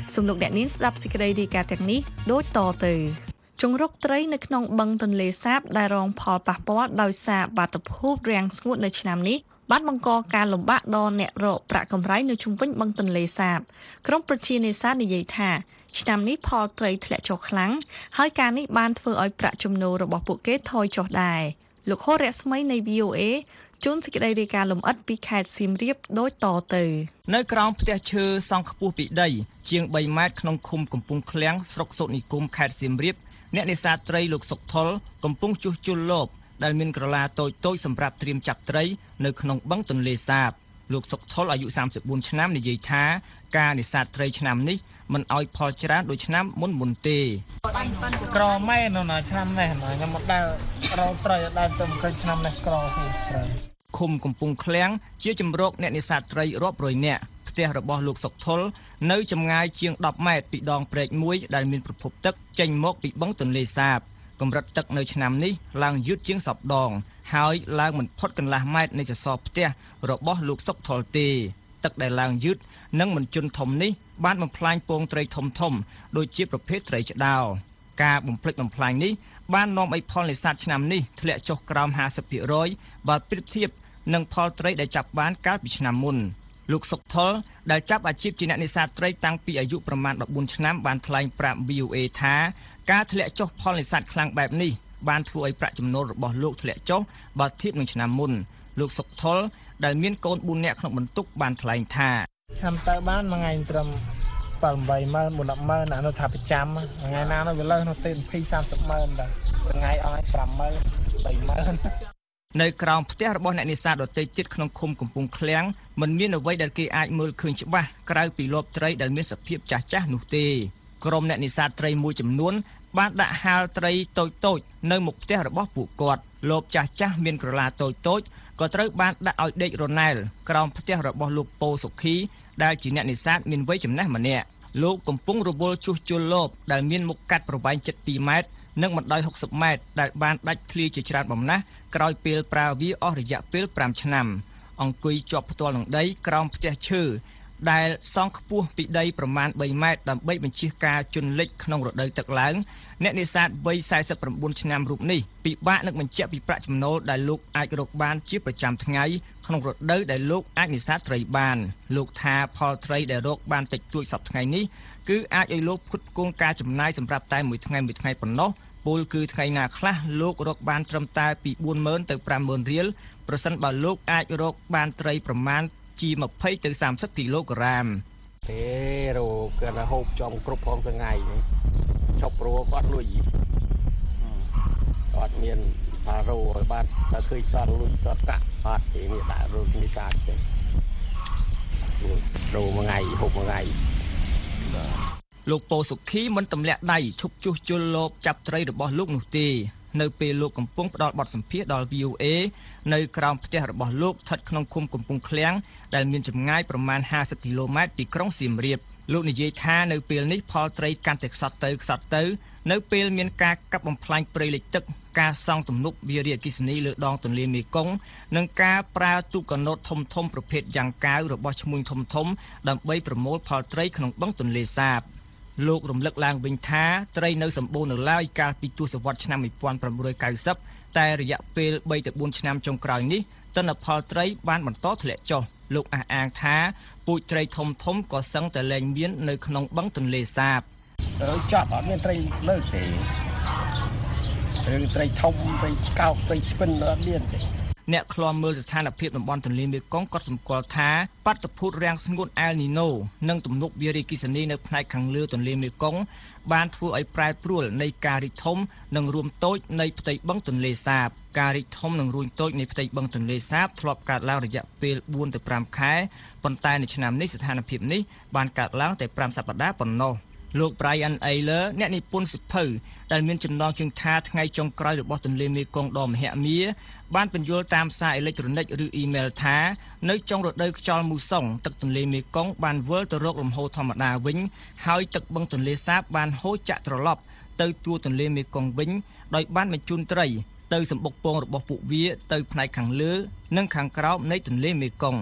សូមលោកអ្នកនាងស្ដាប់សេចក្តីរាយការណ៍ទាំងនេះដូចតទៅជង្រុកត្រីនៅក្នុងបឹងទន្លេសាបដែលរងផលប៉ះពាល់ដោយសារបាតុភូតរាំងស្ងួតនៅឆ្នាំនេះបានបង្កការលំបាកដល់អ្នករកប្រាក់កម្រៃនៅជុំវិញបឹងទន្លេសាបក្រុមប្រជានេសាទនិយាយថាឆ្នាំនេះផលត្រីធ្លាក់ចុះខ្លាំងហើយការនេះបានធ្វើឲ្យប្រាក់ចំណូលរបស់ពួកគេថយចុះដែរលោកខូរស្មីនៃ វី អូ เอ ជួនសេចក្តីរាយការណ៍លម្អិតពីខេត្តសៀមរាបដូចតទៅនៅក្រោមផ្ទះឈើសង់ខ្ពស់ពីដីជាង3ម៉ែត្រក្នុងឃុំកំពង់ឃ្លាំងស្រុកសូត្រនិគមខេត្តសៀមរាបអ្នកនេសាទត្រីលោកសុកថុលកំពុងជួសជុលលបដែលមានក្រឡាតូចតូចសម្រាប់ត្រៀមចាប់ត្រីនៅក្នុងបឹងទន្លេសាបលោកសុកថុលអាយុសាមសិបបួនឆ្នាំនិយាយថាការនេសាទត្រីឆ្នាំនេះមិនឲ្យផលច្រើនដូចឆ្នាំមុនមុនទេក្រម៉ែនៅណាឆ្នាំនេះខ្ញុំមកដល់រោត្រីដល់ទៅឃើញឆ្នាំនេះក្រគឺត្រីឃុំកំពង់ឃ្លាំងជាជំរកអ្នកនេសាទត្រីរាប់រយនាក់ផ្ទះរបស់លោកសុកថុលនៅចម្ងាយជាងដប់ម៉ែត្រពីដងព្រែកមួយដែលមានប្រភពទឹកចេញមកពីបឹងទន្លេសាបកម្រិតទឹកនៅឆ្នាំនេះឡើងយឺតជាងសពដងហើយឡើងមិនផុតកន្លះម៉ែត្រនៃសសរផ្ទះរបស់លោកសុកថុលទេទឹកដែលឡើងយឺតនិងមិនជន់ធំនេះបានបំផ្លាញពងត្រីធំធំដូចជាប្រភេទត្រីឆ្ដោការបំផ្លិចបំផ្លាញនេះបាននាំឲ្យផលនេសាទឆ្នាំនេះធ្លាក់ចុះក្រោម ห้าสิบភាគរយ បើប្រៀបធៀបនឹងផលត្រីដែលចាប់បានកាលពីឆ្នាំមុនលោកសុកថុលដែលចាប់អាជីពជាអ្នកនេសាទត្រីតាំងពីអាយុប្រមាណដប់បួនឆ្នាំបានថ្លែងប្រាប់ វី អូ เอ ថាការធ្លាក់ចុះផលនេសាទខ្លាំងបែបនេះបានធ្វើឲ្យប្រាក់ចំណូលរបស់លោកធ្លាក់ចុះបើធៀបនឹងឆ្នាំមុនលោកសុកថុលដែលមានកូនបួននាក់ក្នុងបន្ទុកបានថ្លែងថាឆ្នាំទៅបានមួយថ្ងៃត្រឹមbảy mươiម៉ឺន một mươiម៉ឺនអានោះថាប្រចាំថ្ងៃណានោះវាលើសនោះទេยี่สิบ 30ម៉ឺនដែរថ្ងៃអស់ឲ្យ5ម៉ឺន 3ម៉ឺននៅក្រោមផ្ទះរបស់អ្នកនេសាទដទៃទៀតក្នុងឃុំកំពង់ឃ្លាំងមិនមានអ្វីដែលគេអាចមើលឃើញច្បាស់ក្រៅពីលបត្រីដែលមានសភាពចាស់ចាស់នោះទេក្រុមអ្នកនេសាទត្រីមួយចំនួនបានដាក់ហាលត្រីតូចតូចនៅមុខផ្ទះរបស់ពួកគាត់លបចាស់ចាស់មានក្រឡាតូចតូចក៏ត្រូវបានដាក់ឲ្យដេករណែលក្រោមផ្ទះរបស់លោកប៉ូសុខីដែលជាអ្នកនេសាទមានវ័យចំណាស់ម្នាក់លោកកំពុងរវល់ជួសជុលលបដែលមានមុខកាត់ប្រវែងជិតពីរម៉ែត្រនិងបណ្ដោយ หกสิบម៉ែត្រដែលបានដាច់ធ្លាយជាច្រើនបំណះក្រោយពេលប្រើវាអស់រយៈពេល5ឆ្នាំអង្គុយជាប់ផ្ទាល់នឹងដីក្រោមផ្ទះឈើដែលសង់ខ្ពស់ពីដីប្រមាណបីម៉ែត្រដើម្បីបញ្ជៀសការជន់លិចក្នុងរដូវទឹកឡើងអ្នកនេសាទវ័យสี่สิบเก้าឆ្នាំរូបនេះពិបាកនឹងបញ្ជាក់ពីប្រាក់ចំណូលដែលលោកអាចរកបានជាប្រចាំថ្ងៃក្នុងរដូវដែលលោកអាចនេសាទត្រីបានលោកថាផលត្រីដែលរកបានតិចតួចសប្តាហ៍ថ្ងៃនេះគឺអាចឲ្យលោកផ្គត់ផ្គង់ការចំណាយសម្រាប់តែមួយថ្ងៃមួយថ្ងៃប៉ុណ្ណោះពលគឺថ្ងៃណាខ្លះលោករកបានត្រឹមតែពីbốnម៉ឺនទៅห้าម៉ឺនរៀលប្រសិនបើលោកអាចរកបានត្រីប្រមាណជាยี่สิบទៅสามสิบគីឡូក្រាមទេរោគាត់ហូបចំគ្រប់ផងសងៃឈប់រោគាត់លុយគាត់មានថារោឲ្យបានតែឃើញសតលុយសតកាក់អត់ទេនេះដាក់រោនេសាទចឹងរោមួយថ្ងៃហូបមួយថ្ងៃលោកប៉ូសុខីមិនទម្លាក់ដៃឈប់ជួសជុលលបចាប់ត្រីរបស់លោកនោះទេនៅពេលលោកកំពុងផ្ដល់បទសម្ភាសន៍ដល់ វី អូ เอ នៅក្រោមផ្ទះរបស់លោកស្ថិតក្នុងឃុំកំពង់ឃ្លាំងដែលមានចម្ងាយប្រមាណห้าสิบគីឡូម៉ែត្រពីក្រុងសៀមរាបលោកនិយាយថានៅពេលនេះផលត្រីកាន់តែខ្សត់ទៅខ្សត់ទៅនៅពេលមានការកាប់បំផ្លាញព្រៃលិចទឹកការសង់ទំនប់វារីអគ្គិសនីលើដងទន្លេមេគង្គនិងការប្រើទូកកណូតធំធំប្រភេទយ៉ាងកាវរបស់ឈ្មួញធំធំដើម្បីប្រមូលផលត្រីក្នុងបឹងទន្លេសាបលោករំលឹកឡើងវិញថាត្រីនៅសម្បូរនៅឡើយកាលពីទសវត្សរ៍ឆ្នាំnineteen ninetyតែរយៈពេលthree to fourឆ្នាំចុងក្រោយនេះទិន្នផលត្រីបានបន្តធ្លាក់ចុះលោកអះអាងថាពូជត្រីធំធំក៏សឹងតែលែងមាននៅក្នុងបឹងទន្លេសាបចាប់អត់មានត្រីលើកទេរឿងត្រីធំត្រីឆ្កោកត្រីឆ្ពិនអត់មានទេអ្នកឃ្លាំមើលស្ថានភាពតំបន់ទន្លេមេគង្គក៏សម្គាល់ថាបាតុភូតរាំងស្ងួតអែលនីណូនិងទំនប់វារីអគ្គិសនីនៅផ្នែកខាងលើទន្លេមេគង្គបានធ្វើឲ្យប្រែប្រួលនៃការរីកធំនិងរួមតូចនៃផ្ទៃបឹងទន្លេសាបការរីកធំនិងរួមតូចនៃផ្ទៃបឹងទន្លេសាបធ្លាប់កើតឡើងរយៈពេលfour to fiveខែប៉ុន្តែនៅឆ្នាំនេះស្ថានភាពនេះបានកើតឡើងតែfiveសប្តាហ៍ប៉ុណ្ណោះលោក Brian Ayler អ្នកនិពន្ធសិភៅដែលមានចំណងជើងថាថ្ងៃចុងក្រោយរបស់ទន្លេមេគង្គដ៏មហិមាបានបញ្យល់តាមសារអេឡិចត្រូនិកឬអ៊ីមែលថានៅចុងរដូវខ្យល់មូសុងទឹកទន្លេមេគង្គបានវិលទៅរកលំហូរធម្មតាវិញហើយទឹកបឹងទន្លេសាបបានហូរចាក់ត្រឡប់ទៅទួលទន្លេមេគង្គវិញដោយបានបញ្ជូនត្រីទៅសម្បុកពងរបស់ពួកវាទៅផ្នែកខាងលើនិងខាងក្រោមនៃទន្លេមេគង្គ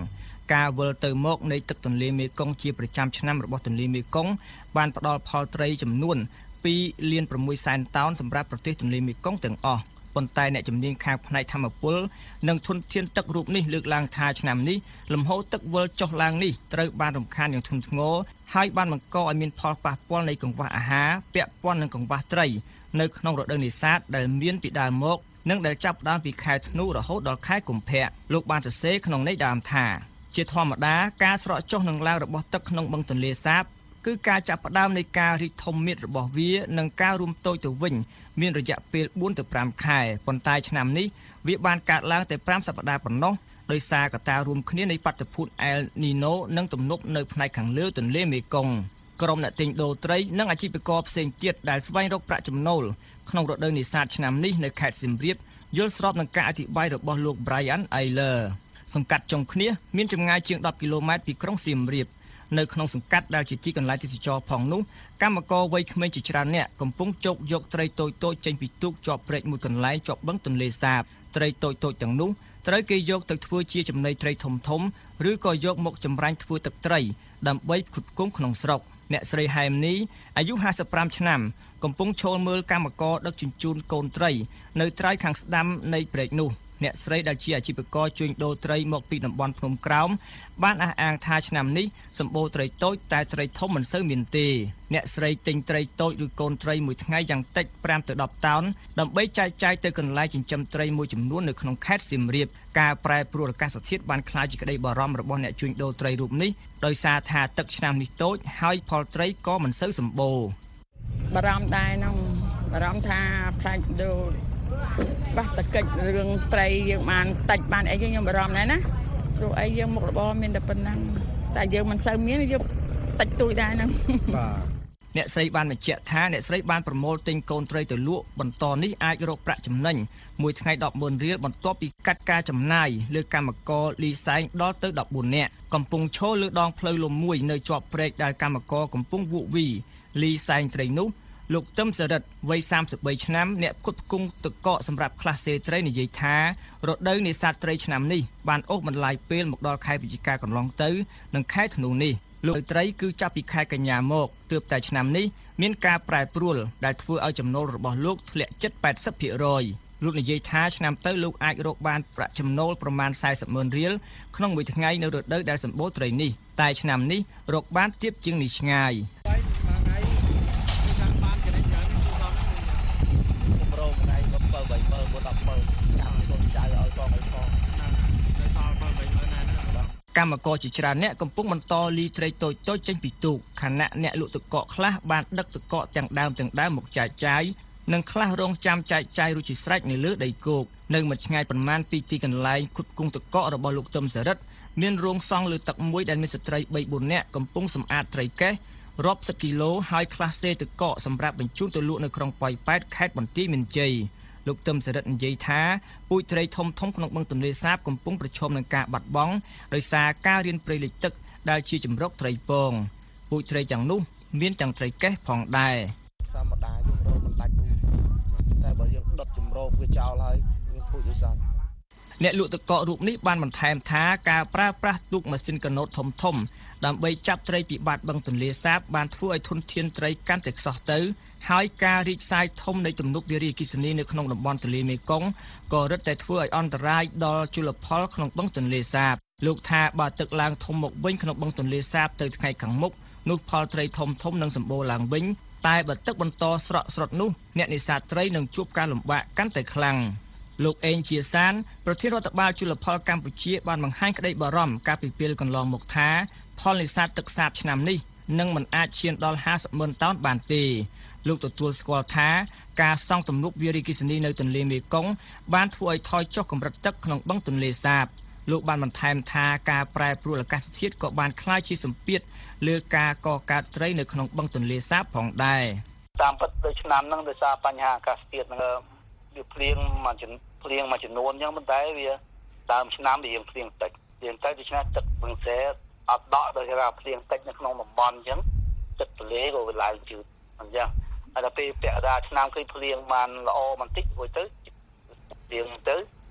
ការវិលទៅមកនៃទឹកទន្លេមេគង្គជាប្រចាំឆ្នាំរបស់ទន្លេមេគង្គបានផ្ដល់ផលត្រីចំនួនពីរលានប្រាំមួយសែនតោនសម្រាប់ប្រទេសទន្លេមេគង្គទាំងអស់ប៉ុន្តែអ្នកជំនាញខាងផ្នែកធម្មពលនិងធនធានទឹករូបនេះលើកឡើងថាឆ្នាំនេះលំហូរទឹកវិលចុះឡើងនេះត្រូវបានរំខានយ៉ាងធ្ងន់ធ្ងរហើយបានបង្កឲ្យមានផលប៉ះពាល់នៃកង្វះអាហារពាក់ព័ន្ធនឹងកង្វះត្រីនៅក្នុងរដូវនេសាទដែលមានពីដើមមកនិងដែលចាប់ផ្ដើមពីខែធ្នូរហូតដល់ខែកុម្ភៈលោកបានសរសេរក្នុងន័យដើមថាជាធម្មតាការស្រកចុះនិងឡើងរបស់ទឹកក្នុងបឹងទន្លេសាបគឺការចាប់ផ្ដើមនៃការរីកធំមាត្ររបស់វានិងការរួមតូចទៅវិញមានរយៈពេលបួនទៅប្រាំខែប៉ុន្តែឆ្នាំនេះវាបានកើតឡើងតែប្រាំសប្តាហ៍ប៉ុណ្ណោះដោយសារកត្តារួមគ្នានៃបាតុភូតអែលនីណូនិងទំនប់នៅផ្នែកខាងលើទន្លេមេគង្គក្រុមអ្នកទិញដូរត្រីនិងអាជីវករផ្សេងទៀតដែលស្វែងរកប្រាក់ចំណូលក្នុងរដូវនេសាទឆ្នាំនេះនៅខេត្តសៀមរាបយល់ស្របនឹងការអធិប្បាយរបស់លោក Brian Ayler សង្កាត់ចុងគ្នាមានចម្ងាយជាងដប់គីឡូម៉ែត្រពីក្រុងសៀមរាបនៅក្នុងសង្កាត់ដែលជាទីកន្លែងទេសចរផងនោះកម្មករវ័យក្មេងជាច្រើនអ្នកកំពុងជោគយកត្រីតូចៗចេញពីទូកជាប់ព្រែកមួយកន្លែងជាប់បឹងទន្លេសាបត្រីតូចៗទាំងនោះត្រូវគេយកទៅធ្វើជាចំណីត្រីធំធំឬក៏យកមកចម្រាញ់ធ្វើទឹកត្រីដើម្បីផ្គត់ផ្គង់ក្នុងស្រុកអ្នកស្រីហែមនេះអាយុห้าสิบห้าឆ្នាំកំពុងឈរមើលកម្មករដឹកជញ្ជូនកូនត្រីនៅត្រើយខាងស្ដាំនៃព្រែកនោះអ្នកស្រីដែលជាអាជីវករជួញដូរត្រីមកពីតំបន់ភ្នំក្រោមបានអះអាងថាឆ្នាំនេះសម្បូរត្រីតូចតែត្រីធំមិនសូវមានទេអ្នកស្រីទិញត្រីតូចឬកូនត្រីមួយថ្ងៃយ៉ាងតិចប្រាំទៅដប់តោនដើម្បីចែកចាយទៅកន្លែងចិញ្ចឹមត្រីមួយចំនួននៅក្នុងខេត្តសៀមរាបការប្រែប្រួលអាកាសធាតុបានក្លាយជាក្តីបារម្ភរបស់អ្នកជួញដូរត្រីរូបនេះដោយសារថាទឹកឆ្នាំនេះតូចហើយផលត្រីក៏មិនសូវសម្បូរបារម្ភដែរហ្នឹងបារម្ភថាផ្លាច់ដូរបាសតកិច្ចរឿងត្រីយើងបានតិចបានអីយើងបារម្ភដែរណាព្រោះអីយើងមុខរបរមានតែប៉ុណ្ណឹងតែយើងមិនសូវមានយើងតិចតួចដែរហ្នឹងបាទអ្នកស្រីបានបញ្ជាក់ថាអ្នកស្រីបានប្រមូលទិញកូនត្រីទៅលក់បន្តនេះអាចរកប្រាក់ចំណេញមួយថ្ងៃដប់ម៉ឺនរៀលបន្ទាប់ពីកាត់ការចំណាយលើកម្មករលីសែងដល់ទៅដប់បួននាក់កំពុងឈរលើដងផ្លូវលំមួយនៅជាប់ព្រែកដែលកម្មករកំពុងវក់វីលីសែងត្រីនោះលោកទឹមសរិទ្ធវ័យសាមសិបបីឆ្នាំអ្នកផ្គត់ផ្គង់ទឹកកកសម្រាប់ខ្លះសេត្រីនិយាយថារដូវនេសាទត្រីឆ្នាំនេះបានអូសបន្លាយពេលមកដល់ខែវិច្ឆិកាកន្លងទៅនិងខែធ្នូនេះលោកត្រីគឺចាប់ពីខែកញ្ញាមកទើបតែឆ្នាំនេះមានការប្រែប្រួលដែលធ្វើឲ្យចំណូលរបស់លោកធ្លាក់ជិត แปดสิบភាគរយ លោកនិយាយថាឆ្នាំទៅលោកអាចរកបានប្រាក់ចំណូលប្រមាណ สี่สิบម៉ឺនរៀលក្នុងមួយថ្ងៃនៅរដូវដែលសម្បូរត្រីនេះតែឆ្នាំនេះរកបានទាបជាងនេះឆ្ងាយកម្មករជាច្រើនអ្នកកំពុងបន្តលីត្រីតូចតូចចេញពីទូកខណៈអ្នកលក់ទឹកកកខ្លះបានដឹកទឹកកកទាំងដើមទាំងដើមមកចែកចាយនិងខ្លះរងចាំចែកចាយរួចជាស្រេចនៅលើដីគោកនៅមិនឆ្ងាយប៉ុន្មានពីទីកន្លែងขุดគង់ទឹកកករបស់លោកទឹមសរិទ្ធមានរោងសង់លើទឹកមួយដែលមានស្ត្រី បីបួននាក់កំពុងសម្អាតត្រីកេះរាប់សិបគីឡូហើយខ្លះសេទឹកកកសម្រាប់បញ្ជូនទៅលក់នៅក្រុងប៉ោយប៉ែតខេត្តបន្ទាយមានជ័យលោកទឹមសរិទ្ធនិយាយថាពូជត្រីធំធំក្នុងបឹងទន្លេសាបកំពុងប្រឈមនឹងការបាត់បង់ដោយសារការរានព្រៃលិចទឹកដែលជាជំរកត្រីពងពូជត្រីទាំងនោះមានទាំងត្រីកេះផងដែរធម្មតាយើងរកមិនដាច់តែបើយើងដុតជំរកវាចោលហើយមានពូជអីសោះអ្នកលក់ទឹកកករូបនេះបានបន្ថែមថាការប្រើប្រាស់ទូកម៉ាស៊ីនកណូតធំធំដើម្បីចាប់ត្រីពីបាតបឹងទន្លេសាបបានធ្វើឲ្យធនធានត្រីកាន់តែខ្សោះទៅហើយការរីកសាយធំនៃទំនប់វារីអគ្គិសនីនៅក្នុងតំបន់ទន្លេមេគង្គក៏រឹតតែធ្វើឲ្យអន្តរាយដល់ជលផលក្នុងបឹងទន្លេសាបលោកថាបើទឹកឡើងធំមកវិញក្នុងបឹងទន្លេសាបទៅថ្ងៃខាងមុខនោះផលត្រីធំធំនឹងសម្បូរឡើងវិញតែបើទឹកបន្តស្រក់ស្រុតនោះអ្នកនេសាទត្រីនឹងជួបការលំបាកកាន់តែខ្លាំងលោកអេងជាសានប្រធានរដ្ឋបាលជលផលកម្ពុជាបានបង្ហាញក្តីបារម្ភកាលពីពេលកន្លងមកថាផលនេសាទទឹកសាបឆ្នាំនេះនឹងមិនអាចឈានដល់ห้าสิบម៉ឺនតោនបានទេលោកទទួលស្គាល់ថាការសង់ទំនប់វារីអគ្គិសនីនៅទន្លេមេគង្គបានធ្វើឲ្យថយចុះកម្រិតទឹកក្នុងបឹងទន្លេសាបលោកបានបន្ថែមថាការប្រែប្រួលអាកាសធាតុក៏បានក្លាយជាសម្ពាធលើការកកើតត្រីនៅក្នុងបឹងទន្លេសាបផងដែរតាមពិតទៅឆ្នាំហ្នឹងដោយសារបញ្ហាអាកាសធាតុហ្នឹងវាភ្លៀងមួយភ្លៀងមួយចំនួនអញ្ចឹងប៉ុន្តែវាដើមឆ្នាំវាយើងភ្លៀងតិចយើងទៅដូច្នេះទឹកបឹងសែអត់ដក់ដោយសារភ្លៀងតិចនៅក្នុងតំបន់អញ្ចឹងទឹកទន្លេក៏វាឡើងជឺតអញ្ចឹងហើយដល់ពេលពាក់កណ្ដាលឆ្នាំឃើញភ្លៀងបានល្អបន្តិចរួចទៅភ្លៀងទៅ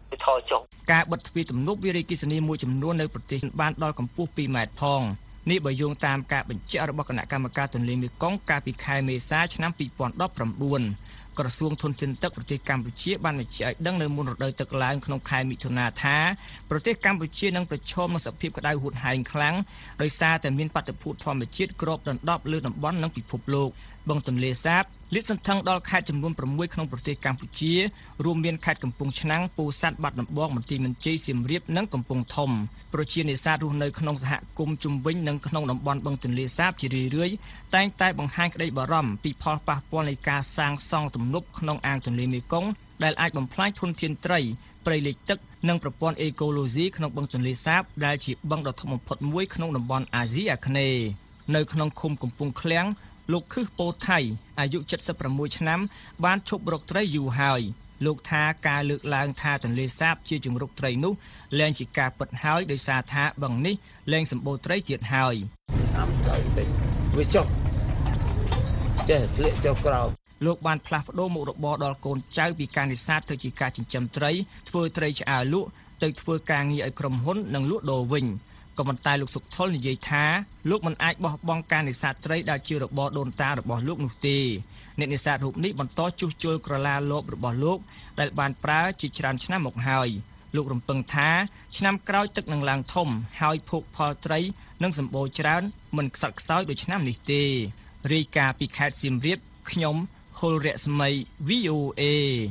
វាថយចុះការបិទទ្វារទំនប់វារីគិសនីមួយចំនួននៅប្រទេសបានដល់កម្ពស់ពីរម៉ែត្រផងនេះបើយោងតាមការបញ្ជាក់របស់គណៈកម្មការទន្លេមេគង្គកាលពីខែមេសាឆ្នាំពីរពាន់ដប់ប្រាំបួនក្រសួងធនធានទឹកប្រទេសកម្ពុជាបានបញ្ជាក់ឲ្យដឹងនៅមុនរដូវទឹកឡើងក្នុងខែមិថុនាថាប្រទេសកម្ពុជានឹងប្រឈមនឹងសភាពក្តៅហួតហែងខ្លាំងដោយសារតែមានបាតុភូតធម្មជាតិគ្របដណ្ដប់លើតំបន់និងពិភពលោកបឹងទន្លេសាបលាតសន្ធឹងដល់ខេត្តចំនួនប្រាំមួយក្នុងប្រទេសកម្ពុជារួមមានខេត្តកំពង់ឆ្នាំងពោធិ៍សាត់បាត់ដំបងបន្ទាយមានជ័យសៀមរាបនិងកំពង់ធំប្រជានេសាទរស់នៅក្នុងសហគមន៍ជុំវិញនិងក្នុងតំបន់បឹងទន្លេសាបជារឿយៗតែងតែបង្ហាញក្តីបារម្ភពីផលប៉ះពាល់នៃការសាងសង់ទំនប់ក្នុងអាងទន្លេមេគង្គដែលអាចបំផ្លាញធនធានត្រីព្រៃលិចទឹកនិងប្រព័ន្ធអេកូឡូស៊ីក្នុងបឹងទន្លេសាបដែលជាបឹងដ៏ធំបំផុតមួយក្នុងតំបន់អាស៊ីអាគ្នេយ៍នៅក្នុងឃុំកំពង់ឃ្លាំងលោកខឹសពោថៃអាយុเจ็ดสิบหกឆ្នាំបានឈប់រកត្រីយូរហើយលោកថាការលើកឡើងថាទន្លេសាបជាជង្រុកត្រីនោះលែងជាការពិតហើយដោយសារថាបឹងនេះលែងសម្បូរត្រីទៀតហើយវាចុះចេះស្លៀកចុះក្រោមលោកបានផ្លាស់ប្ដូរមុខរបរដល់កូនចៅពីការនេសាទទៅជាការចិញ្ចឹមត្រីធ្វើត្រីឆ្អើរលក់ទៅធ្វើការងារឲ្យក្រុមហ៊ុននិងលក់ដូរវិញក៏ប៉ុន្តែលោកសុខថុលនិយាយថាលោកមិនអាចបោះបង់ការនេសាទត្រីដែលជារបរដូនតារបស់លោកនោះទេអ្នកនេសាទរូបនេះបន្តជួសជុលក្រឡាលបរបស់លោកដែលបានប្រើជាច្រើនឆ្នាំមកហើយលោករំពឹងថាឆ្នាំក្រោយទឹកនឹងឡើងធំហើយភោគផលត្រីនឹងសម្បូរច្រើនមិនខ្សត់ខ្សោយដូចឆ្នាំនេះទេរាយការណ៍ពីខេត្តសៀមរាបខ្ញុំហុលរស្មី វី អូ เอ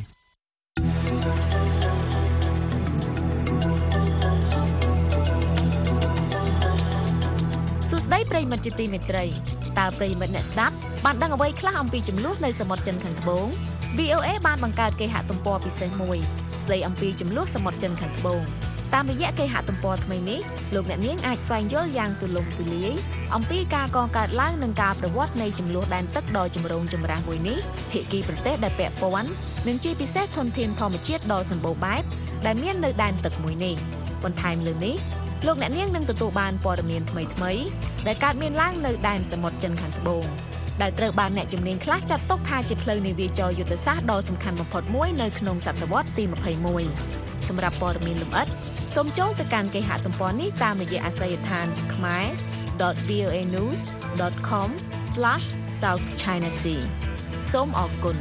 ស្ដីប្រិយមិត្តជាទីមេត្រីតើប្រិយមិត្តអ្នកស្ដាប់បានដឹងអ្វីខ្លះអំពីចំនួននៅសមុទ្រចិនខាងត្បូង វី អូ เอ បានបង្កើតគេហទំព័រពិសេសមួយស្ដីអំពីចំនួនសមុទ្រចិនខាងត្បូងតាមរយៈគេហទំព័រថ្មីនេះលោកអ្នកនាងអាចស្វែងយល់យ៉ាងទូលំទូលាយអំពីការកកើតឡើងនិងការប្រវត្តិនៃចំនួនដែនទឹកដ៏ចម្រូងចម្រាសមួយនេះភាគីប្រទេសដែលពាក់ព័ន្ធនិងជាពិសេសធនធានធម្មជាតិដ៏សម្បូរបែបដែលមាននៅដែនទឹកមួយនេះបន្ថែមលើនេះលោកអ្នកនាងនឹងទទួលបានព័ត៌មានថ្មីៗដែលកើតមានឡើងនៅដែនសមុទ្រចិនខាងត្បូងដែលត្រូវបានអ្នកជំនាញខ្លះចាត់ទុកថាជាផ្លូវនាវាចរយុទ្ធសាស្ត្រដ៏សំខាន់បំផុតមួយនៅក្នុងសតវត្សទីยี่สิบเอ็ดសម្រាប់ព័ត៌មានលម្អិតសូមចូលទៅកាន់គេហទំព័រនេះតាមរយៈអាសយដ្ឋាន khmer dot v o a news dot com slash south china sea សូមអរគុណ